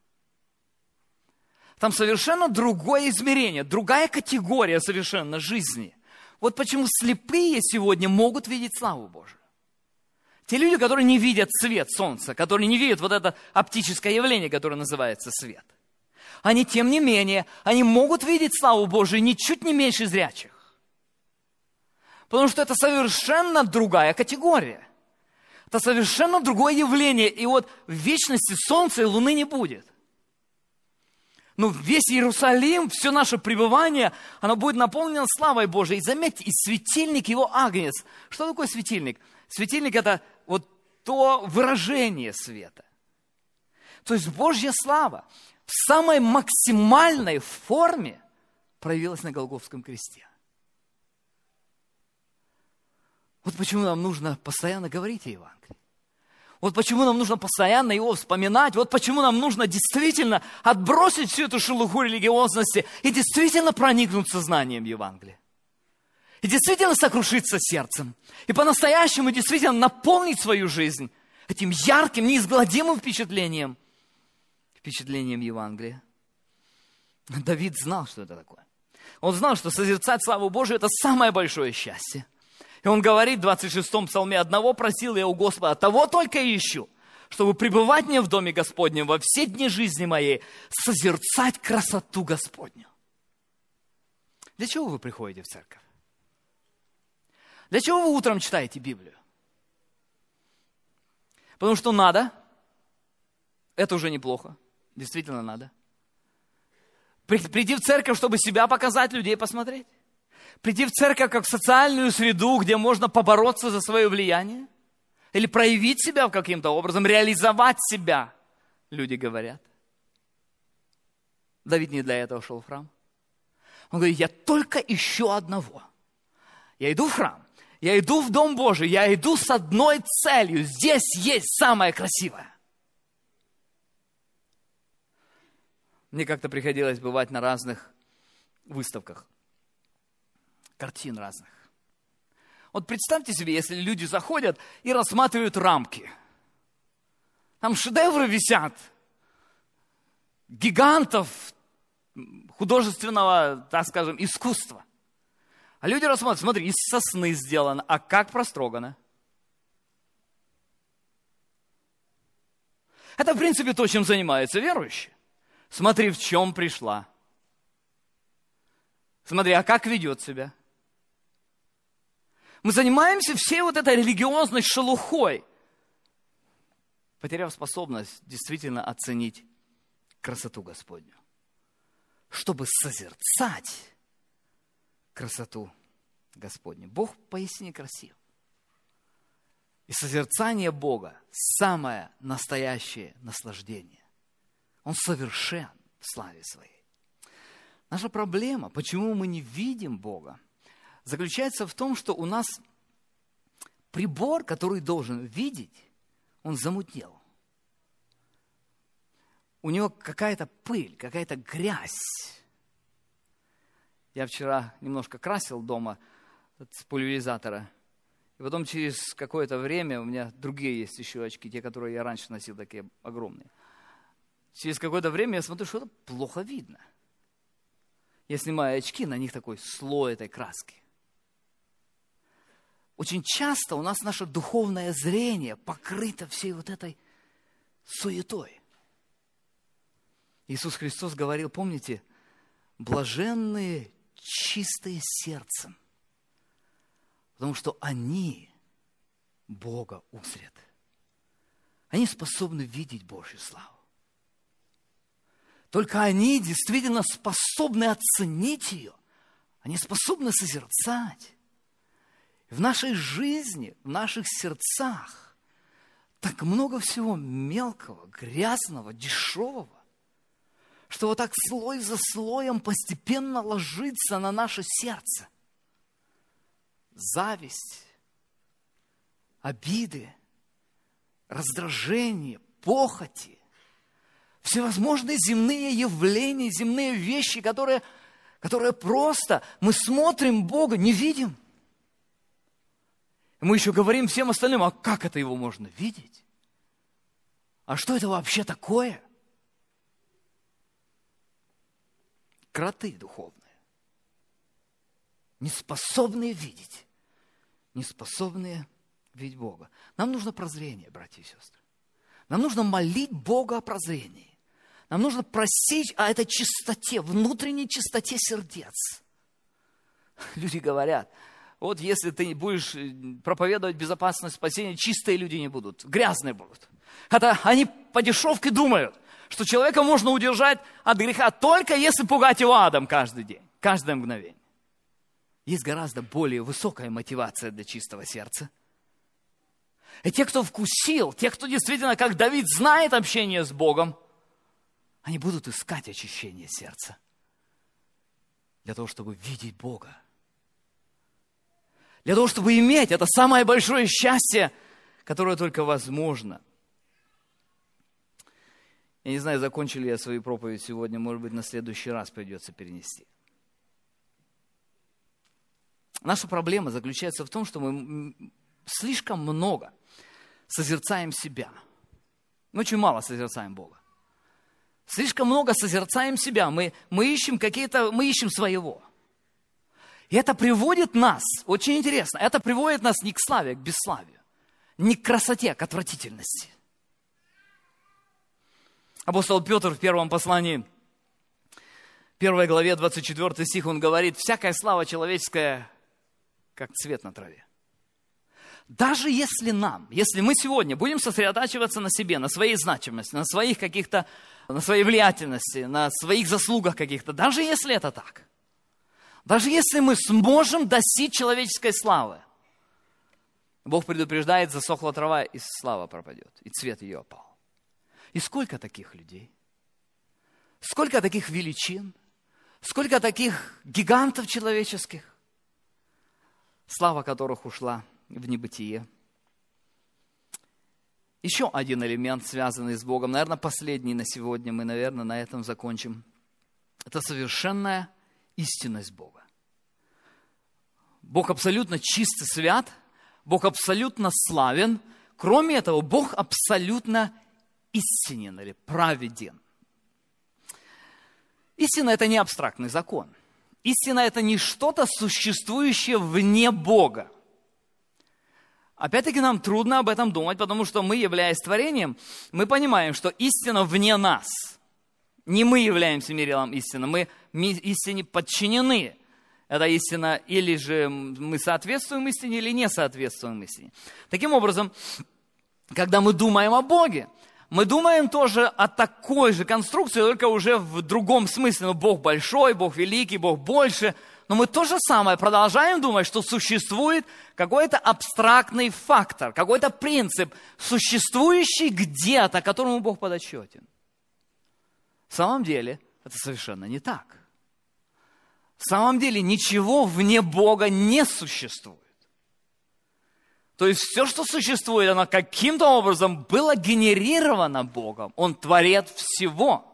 Там совершенно другое измерение, другая категория совершенно жизни. Вот почему слепые сегодня могут видеть славу Божию. Те люди, которые не видят свет солнца, которые не видят вот это оптическое явление, которое называется свет, они, тем не менее, они могут видеть славу Божию ничуть не меньше зрячих. Потому что это совершенно другая категория. Это совершенно другое явление. И вот в вечности солнца и луны не будет. Но весь Иерусалим, все наше пребывание, оно будет наполнено славой Божией. И заметьте, и светильник его Агнец. Что такое светильник? Светильник – это вот то выражение света. То есть Божья слава в самой максимальной форме проявилась на Голгофском кресте. Вот почему нам нужно постоянно говорить о Евангелии. Вот почему нам нужно постоянно его вспоминать. Вот почему нам нужно действительно отбросить всю эту шелуху религиозности и действительно проникнуться знанием Евангелия. И действительно сокрушиться сердцем. И по-настоящему действительно наполнить свою жизнь этим ярким, неизгладимым впечатлением Евангелия. Давид знал, что это такое. Он знал, что созерцать славу Божию – это самое большое счастье. И он говорит в 26-м псалме: «Одного просил я у Господа, того только и ищу, чтобы пребывать мне в доме Господнем во все дни жизни моей, созерцать красоту Господню». Для чего вы приходите в церковь? Для чего вы утром читаете Библию? Потому что надо. Это уже неплохо. Действительно надо. Приди в церковь, чтобы себя показать, людей посмотреть. Прийти в церковь как в социальную среду, где можно побороться за свое влияние. Или проявить себя каким-то образом, реализовать себя, люди говорят. Давид не для этого шел в храм. Он говорит: я только ищу одного. Я иду в храм, я иду в Дом Божий, я иду с одной целью. Здесь есть самое красивое. Мне как-то приходилось бывать на разных выставках. Картин разных. Вот представьте себе, если люди заходят и рассматривают рамки. Там шедевры висят. Гигантов художественного, так скажем, искусства. А люди рассматривают: смотри, из сосны сделано, а как прострогано. Это, в принципе, то, чем занимаются верующие. Смотри, в чем пришла. Смотри, а как ведет себя. Мы занимаемся всей вот этой религиозной шелухой, потеряв способность действительно оценить красоту Господню, чтобы созерцать красоту Господню. Бог поистине красив. И созерцание Бога – самое настоящее наслаждение. Он совершен в славе Своей. Наша проблема, почему мы не видим Бога, заключается в том, что у нас прибор, который должен видеть, он замутнел. У него какая-то пыль, какая-то грязь. Я вчера немножко красил дома с пульверизатора. И потом через какое-то время, у меня другие есть еще очки, те, которые я раньше носил, такие огромные. Через какое-то время я смотрю, что-то плохо видно. Я снимаю очки, на них такой слой этой краски. Очень часто у нас наше духовное зрение покрыто всей вот этой суетой. Иисус Христос говорил, помните, блаженные, чистые сердцем, потому что они Бога узрят. Они способны видеть Божью славу. Только они действительно способны оценить ее. Они способны созерцать. В нашей жизни, в наших сердцах так много всего мелкого, грязного, дешевого, что вот так слой за слоем постепенно ложится на наше сердце. Зависть, обиды, раздражение, похоти, всевозможные земные явления, земные вещи, которые просто мы смотрим Бога, не видим. И мы еще говорим всем остальным, а как это его можно видеть? А что это вообще такое? Кроты духовные, неспособные видеть, неспособные видеть Бога. Нам нужно прозрение, братья и сестры. Нам нужно молить Бога о прозрении. Нам нужно просить о этой чистоте, внутренней чистоте сердец. Люди говорят, вот если ты будешь проповедовать безопасность спасения, чистые люди не будут, грязные будут. Это они по дешевке думают, что человека можно удержать от греха только если пугать его адом каждый день, каждое мгновение. Есть гораздо более высокая мотивация для чистого сердца. И те, кто вкусил, те, кто действительно, как Давид, знает общение с Богом, они будут искать очищение сердца для того, чтобы видеть Бога. Для того, чтобы иметь это самое большое счастье, которое только возможно. Я не знаю, закончил ли я свою проповедь сегодня, может быть, на следующий раз придется перенести. Наша проблема заключается в том, что мы слишком много созерцаем себя. Мы очень мало созерцаем Бога. Слишком много созерцаем себя. Мы ищем своего. И это приводит нас, очень интересно, это приводит нас не к славе, а к бесславию. Не к красоте, а к отвратительности. Апостол Петр в первом послании, 1 главе, 24 стих, он говорит, всякая слава человеческая, как цвет на траве. Даже если мы сегодня будем сосредотачиваться на себе, на своей значимости, на своих каких-то, на своей влиятельности, на своих заслугах каких-то, даже если это так, даже если мы сможем достичь человеческой славы, Бог предупреждает, засохла трава, и слава пропадет, и цвет ее опал. И сколько таких людей? Сколько таких величин? Сколько таких гигантов человеческих, слава которых ушла в небытие? Еще один элемент, связанный с Богом, наверное, последний на сегодня, мы, наверное, на этом закончим. Это совершенная истинность Бога. Бог абсолютно чист и свят, Бог абсолютно славен. Кроме этого, Бог абсолютно истинен или праведен. Истина – это не абстрактный закон. Истина – это не что-то существующее вне Бога. Опять-таки нам трудно об этом думать, потому что мы, являясь творением, мы понимаем, что истина вне нас. Не мы являемся мерилом истины, мы истине подчинены. Это истина, или же мы соответствуем истине, или не соответствуем истине. Таким образом, когда мы думаем о Боге, мы думаем тоже о такой же конструкции, только уже в другом смысле. Бог большой, Бог великий, Бог больше. Но мы то же самое продолжаем думать, что существует какой-то абстрактный фактор, какой-то принцип, существующий где-то, которому Бог подотчетен. В самом деле, это совершенно не так. В самом деле, ничего вне Бога не существует. То есть, все, что существует, оно каким-то образом было генерировано Богом. Он творец всего.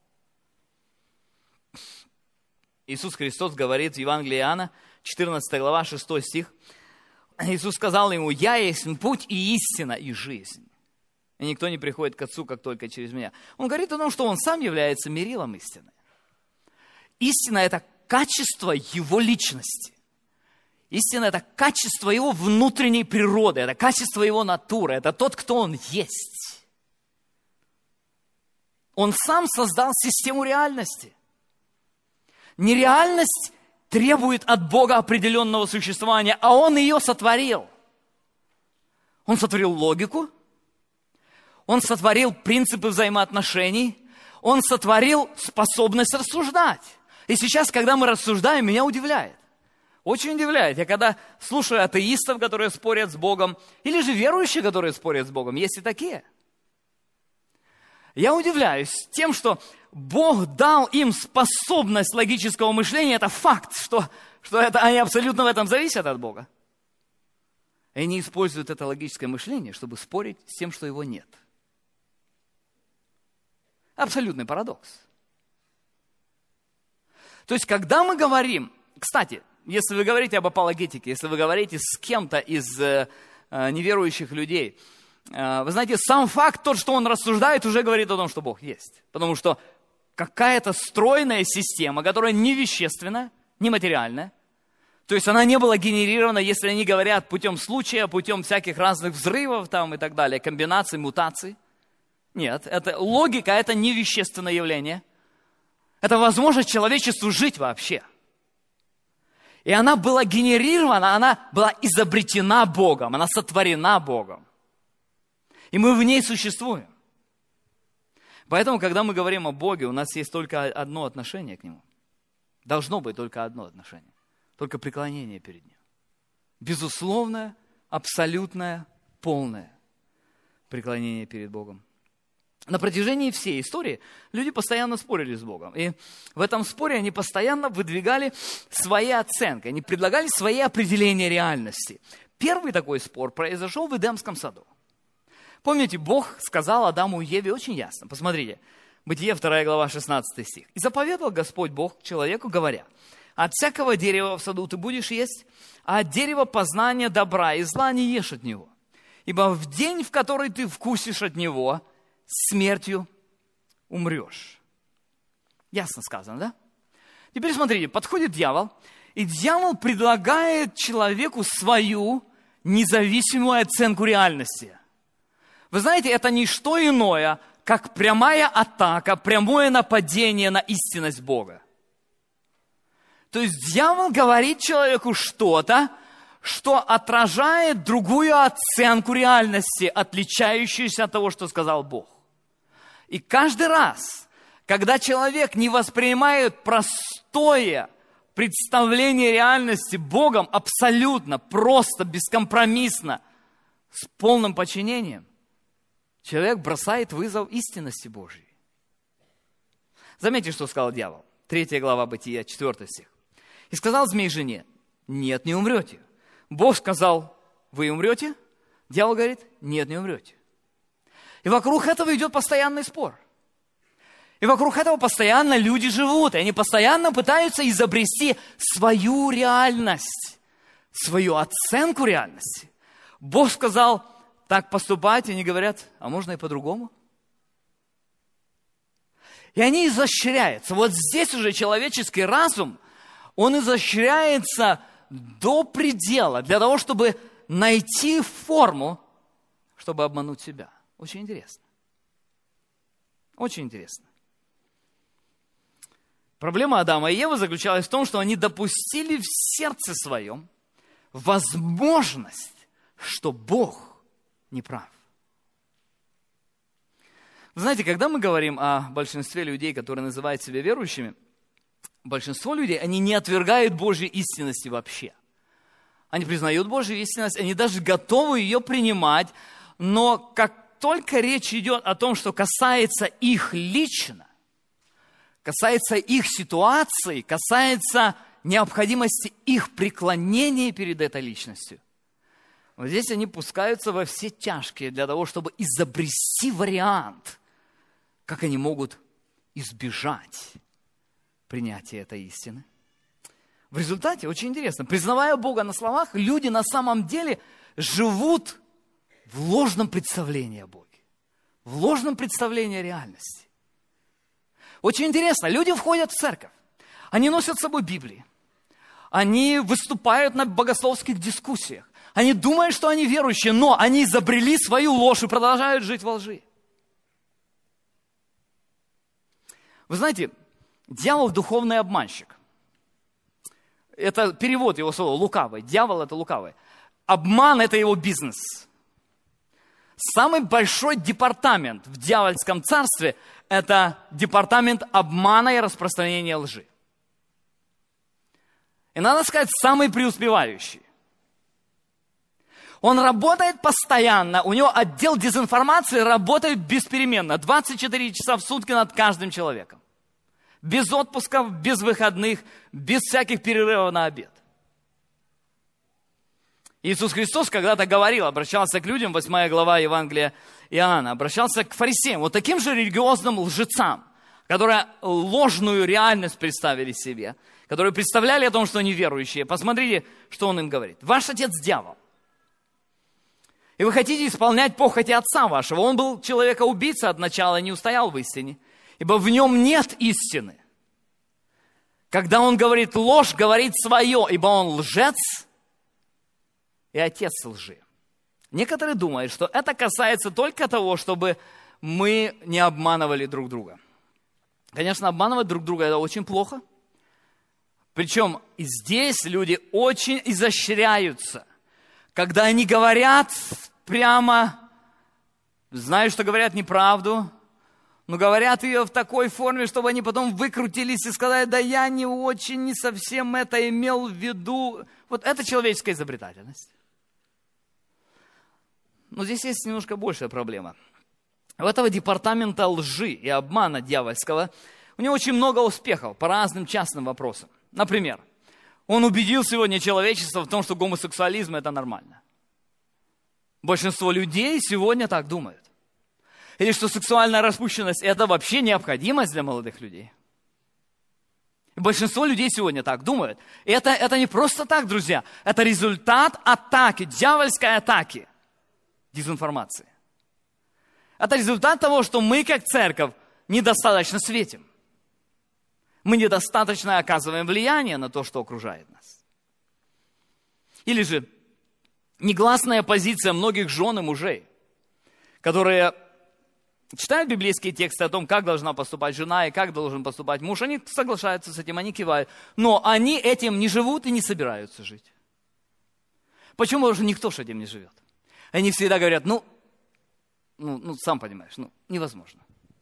Иисус Христос говорит в Евангелии Иоанна, 14 глава, 6 стих. Иисус сказал ему, «Я есть путь и истина и жизнь. И никто не приходит к Отцу, как только через меня». Он говорит о том, что Он сам является мерилом истины. Истина – это качество Его личности. Истина – это качество Его внутренней природы, это качество Его натуры, это тот, кто Он есть. Он сам создал систему реальности. Нереальность требует от Бога определенного существования, а Он ее сотворил. Он сотворил логику, Он сотворил принципы взаимоотношений, Он сотворил способность рассуждать. И сейчас, когда мы рассуждаем, меня удивляет. Очень удивляет. Я когда слушаю атеистов, которые спорят с Богом, или же верующих, которые спорят с Богом, есть и такие. Я удивляюсь тем, что Бог дал им способность логического мышления. Это факт, что они абсолютно в этом зависят от Бога. И они используют это логическое мышление, чтобы спорить с тем, что его нет. Абсолютный парадокс. То есть, когда мы говорим, кстати, если вы говорите об апологетике, если вы говорите с кем-то из неверующих людей, вы знаете, сам факт, тот, что он рассуждает, уже говорит о том, что Бог есть. Потому что какая-то стройная система, которая не вещественная, не материальная, то есть она не была генерирована, если они говорят путем случая, путем всяких разных взрывов там и так далее, комбинаций, мутаций. Нет, логика – это не вещественное явление. Это возможность человечеству жить вообще. И она была генерирована, она была изобретена Богом, она сотворена Богом. И мы в ней существуем. Поэтому, когда мы говорим о Боге, у нас есть только одно отношение к Нему. Должно быть только одно отношение. Только преклонение перед Ним. Безусловное, абсолютное, полное преклонение перед Богом. На протяжении всей истории люди постоянно спорили с Богом. И в этом споре они постоянно выдвигали свои оценки. Они предлагали свои определения реальности. Первый такой спор произошел в Эдемском саду. Помните, Бог сказал Адаму и Еве очень ясно. Посмотрите, Бытие 2 глава 16 стих. «И заповедовал Господь Бог человеку, говоря, от всякого дерева в саду ты будешь есть, а от дерева познания добра и зла не ешь от него. Ибо в день, в который ты вкусишь от него, смертью умрешь». Ясно сказано, да? Теперь смотрите, подходит дьявол, и дьявол предлагает человеку свою независимую оценку реальности. Вы знаете, это не что иное, как прямая атака, прямое нападение на истинность Бога. То есть дьявол говорит человеку что-то, что отражает другую оценку реальности, отличающуюся от того, что сказал Бог. И каждый раз, когда человек не воспринимает простое представление реальности Богом абсолютно, просто, бескомпромиссно, с полным подчинением, человек бросает вызов истинности Божьей. Заметьте, что сказал дьявол. 3 глава Бытия, 4 стих. «И сказал змей жене, нет, не умрете». Бог сказал, вы умрете? Дьявол говорит, нет, не умрете. И вокруг этого идет постоянный спор. И вокруг этого постоянно люди живут. И они постоянно пытаются изобрести свою реальность, свою оценку реальности. Бог сказал, так поступать, и они говорят, а можно и по-другому? И они изощряются. Вот здесь уже человеческий разум, он изощряется до предела, для того, чтобы найти форму, чтобы обмануть себя. Очень интересно. Очень интересно. Проблема Адама и Евы заключалась в том, что они допустили в сердце своем возможность, что Бог не прав. Вы знаете, когда мы говорим о большинстве людей, которые называют себя верующими, большинство людей, они не отвергают Божьей истинности вообще. Они признают Божью истинность, они даже готовы ее принимать, но как только речь идет о том, что касается их лично, касается их ситуации, касается необходимости их преклонения перед этой личностью, вот здесь они пускаются во все тяжкие для того, чтобы изобрести вариант, как они могут избежать принятия этой истины. В результате, очень интересно, признавая Бога на словах, люди на самом деле живут в ложном представлении о Боге, в ложном представлении о реальности. Очень интересно, люди входят в церковь, они носят с собой Библии, они выступают на богословских дискуссиях, они думают, что они верующие, но они изобрели свою ложь и продолжают жить во лжи. Вы знаете, дьявол – духовный обманщик. это перевод его слова, лукавый. Дьявол – это лукавый. Обман – это его бизнес. Самый большой департамент в дьявольском царстве – это департамент обмана и распространения лжи. И надо сказать, самый преуспевающий. Он работает постоянно, у него отдел дезинформации работает беспеременно, 24 часа в сутки над каждым человеком. Без отпусков, без выходных, без всяких перерывов на обед. Иисус Христос когда-то говорил, обращался к людям, 8 глава Евангелия Иоанна, обращался к фарисеям, вот таким же религиозным лжецам, которые ложную реальность представили себе, которые представляли о том, что они верующие. Посмотрите, что он им говорит. Ваш отец дьявол. И вы хотите исполнять похоти отца вашего. Он был человека-убийца от начала, не устоял в истине. Ибо в нем нет истины. Когда он говорит ложь, говорит свое, ибо он лжец и отец лжи. Некоторые думают, что это касается только того, чтобы мы не обманывали друг друга. Конечно, обманывать друг друга – это очень плохо. Причем и здесь люди очень изощряются. Когда они говорят прямо, знают, что говорят неправду, но говорят ее в такой форме, чтобы они потом выкрутились и сказали, да я не очень, не совсем это имел в виду. Вот это человеческая изобретательность. Но здесь есть немножко большая проблема. У этого департамента лжи и обмана дьявольского у него очень много успехов по разным частным вопросам. Например, он убедил сегодня человечество в том, что гомосексуализм – это нормально. Большинство людей сегодня так думают. Или что сексуальная распущенность – это вообще необходимость для молодых людей. И большинство людей сегодня так думают. И это не просто так, друзья. Это результат атаки, дьявольской атаки, дезинформации. Это результат того, что мы, как церковь, недостаточно светим. Мы недостаточно оказываем влияние на то, что окружает нас. Или же негласная позиция многих жен и мужей, которые читают библейские тексты о том, как должна поступать жена и как должен поступать муж. Они соглашаются с этим, они кивают. Но они этим не живут и не собираются жить. Почему? Потому что никто ж этим не живет. Они всегда говорят, сам понимаешь, невозможно.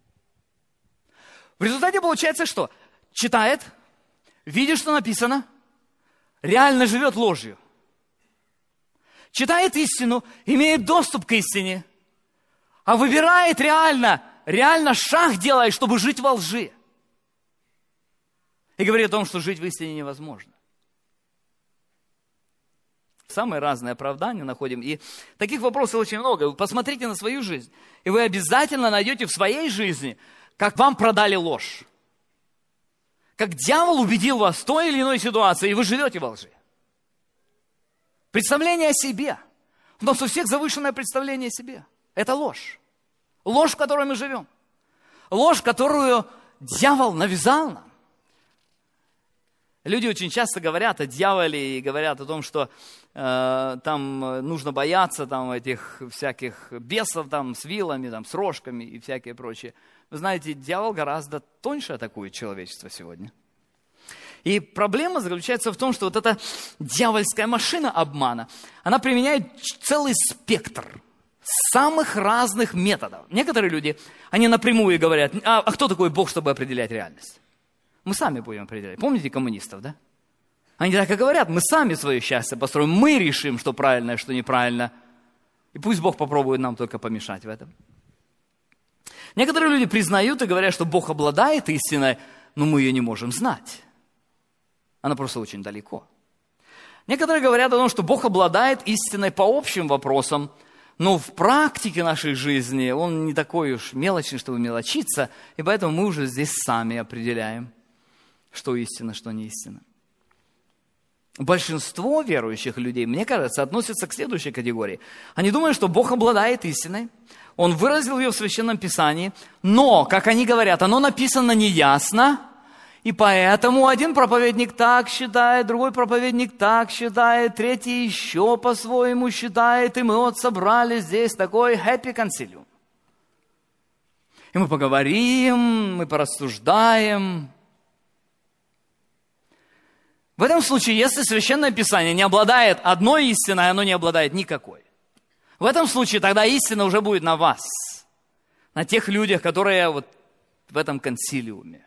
В результате получается что? Читает, видит, что написано, реально живет ложью. Читает истину, имеет доступ к истине, а выбирает реально шаг делает, чтобы жить во лжи. И говорит о том, что жить в истине невозможно. Самые разные оправдания находим. И таких вопросов очень много. Вы посмотрите на свою жизнь, и вы обязательно найдете в своей жизни, как вам продали ложь. Как дьявол убедил вас в той или иной ситуации, и вы живете во лжи. Представление о себе. У нас у всех завышенное представление о себе. Это ложь. Ложь, в которой мы живем. Ложь, которую дьявол навязал нам. Люди очень часто говорят о дьяволе и говорят о том, что там нужно бояться этих всяких бесов с вилами, с рожками и всякие прочее. Вы знаете, дьявол гораздо тоньше атакует человечество сегодня. И проблема заключается в том, что вот эта дьявольская машина обмана, она применяет целый спектр самых разных методов. Некоторые люди, они напрямую говорят, а кто такой Бог, чтобы определять реальность? Мы сами будем определять. Помните коммунистов, да? Они так и говорят, мы сами свое счастье построим, мы решим, что правильно, что неправильно. И пусть Бог попробует нам только помешать в этом. Некоторые люди признают и говорят, что Бог обладает истиной, но мы ее не можем знать. Она просто очень далеко. Некоторые говорят о том, что Бог обладает истиной по общим вопросам, но в практике нашей жизни Он не такой уж мелочный, чтобы мелочиться, и поэтому мы уже здесь сами определяем, что истина, что не истина. Большинство верующих людей, мне кажется, относятся к следующей категории. Они думают, что Бог обладает истиной, Он выразил ее в Священном Писании, но, как они говорят, оно написано неясно, и поэтому один проповедник так считает, другой проповедник так считает, третий еще по-своему считает, и мы вот собрали здесь такой happy concilium. И мы поговорим, мы порассуждаем. В В этом случае, если Священное Писание не обладает одной истиной, оно не обладает никакой. В этом случае тогда истина уже будет на вас, на тех людях, которые вот в этом консилиуме.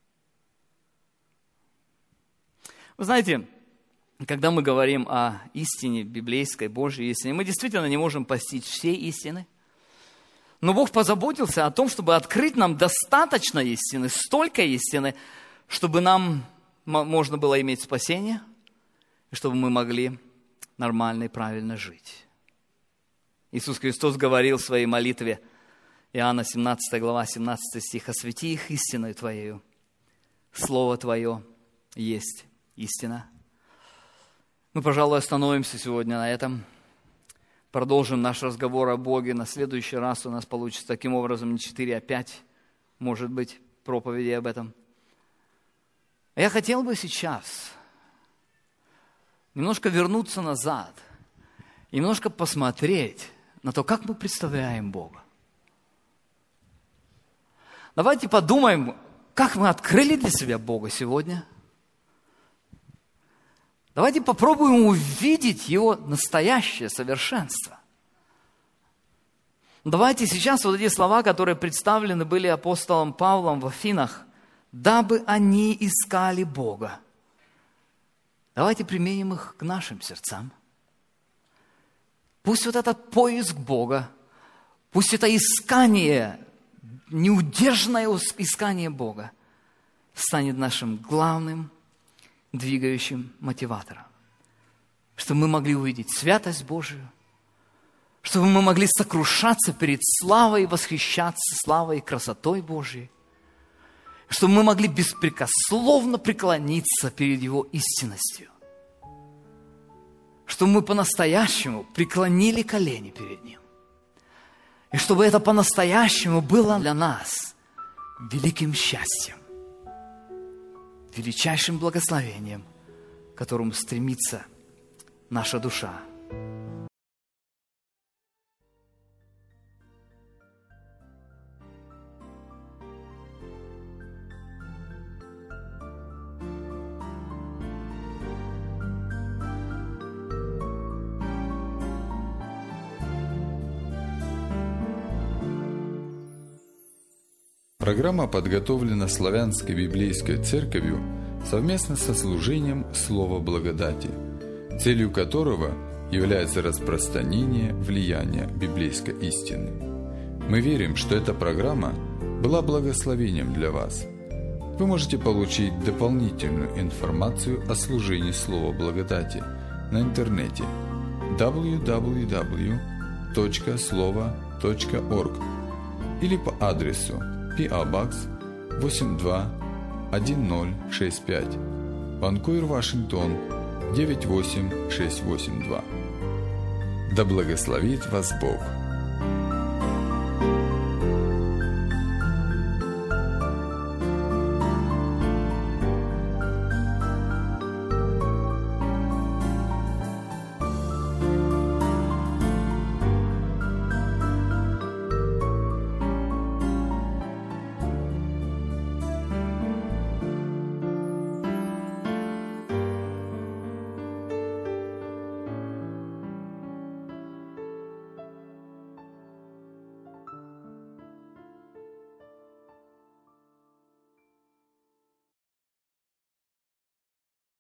Вы знаете, когда мы говорим о истине, библейской, Божьей истине, мы действительно не можем постичь все истины. Но Бог позаботился о том, чтобы открыть нам достаточно истины, столько истины, чтобы нам можно было иметь спасение, и чтобы мы могли нормально и правильно жить. Иисус Христос говорил в своей молитве, Иоанна 17 глава, 17 стих, «Освети их истиной Твоею, Слово Твое есть истина». Мы, пожалуй, остановимся сегодня на этом. Продолжим наш разговор о Боге. На следующий раз у нас получится таким образом не 4, а 5, может быть, проповедей об этом. Я хотел бы сейчас немножко вернуться назад, немножко посмотреть на то, как мы представляем Бога. Давайте подумаем, как мы открыли для себя Бога сегодня. Давайте попробуем увидеть Его настоящее совершенство. Давайте сейчас вот эти слова, которые представлены были апостолом Павлом в Афинах, дабы они искали Бога. Давайте применим их к нашим сердцам. Пусть вот этот поиск Бога, пусть это искание, неудержное искание Бога станет нашим главным двигающим мотиватором. Чтобы мы могли увидеть святость Божию, чтобы мы могли сокрушаться перед славой и восхищаться славой и красотой Божией, чтобы мы могли беспрекословно преклониться перед Его истинностью, чтобы мы по-настоящему преклонили колени перед Ним, и чтобы это по-настоящему было для нас великим счастьем, величайшим благословением, к которому стремится наша душа. Программа подготовлена Славянской библейской церковью совместно со служением Слова Благодати, целью которого является распространение влияния библейской истины. Мы верим, что эта программа была благословением для вас. Вы можете получить дополнительную информацию о служении Слова Благодати на интернете www.slovo.org или по адресу P.A. Box 821065, Ванкувер, Вашингтон 98682. Да благословит вас Бог!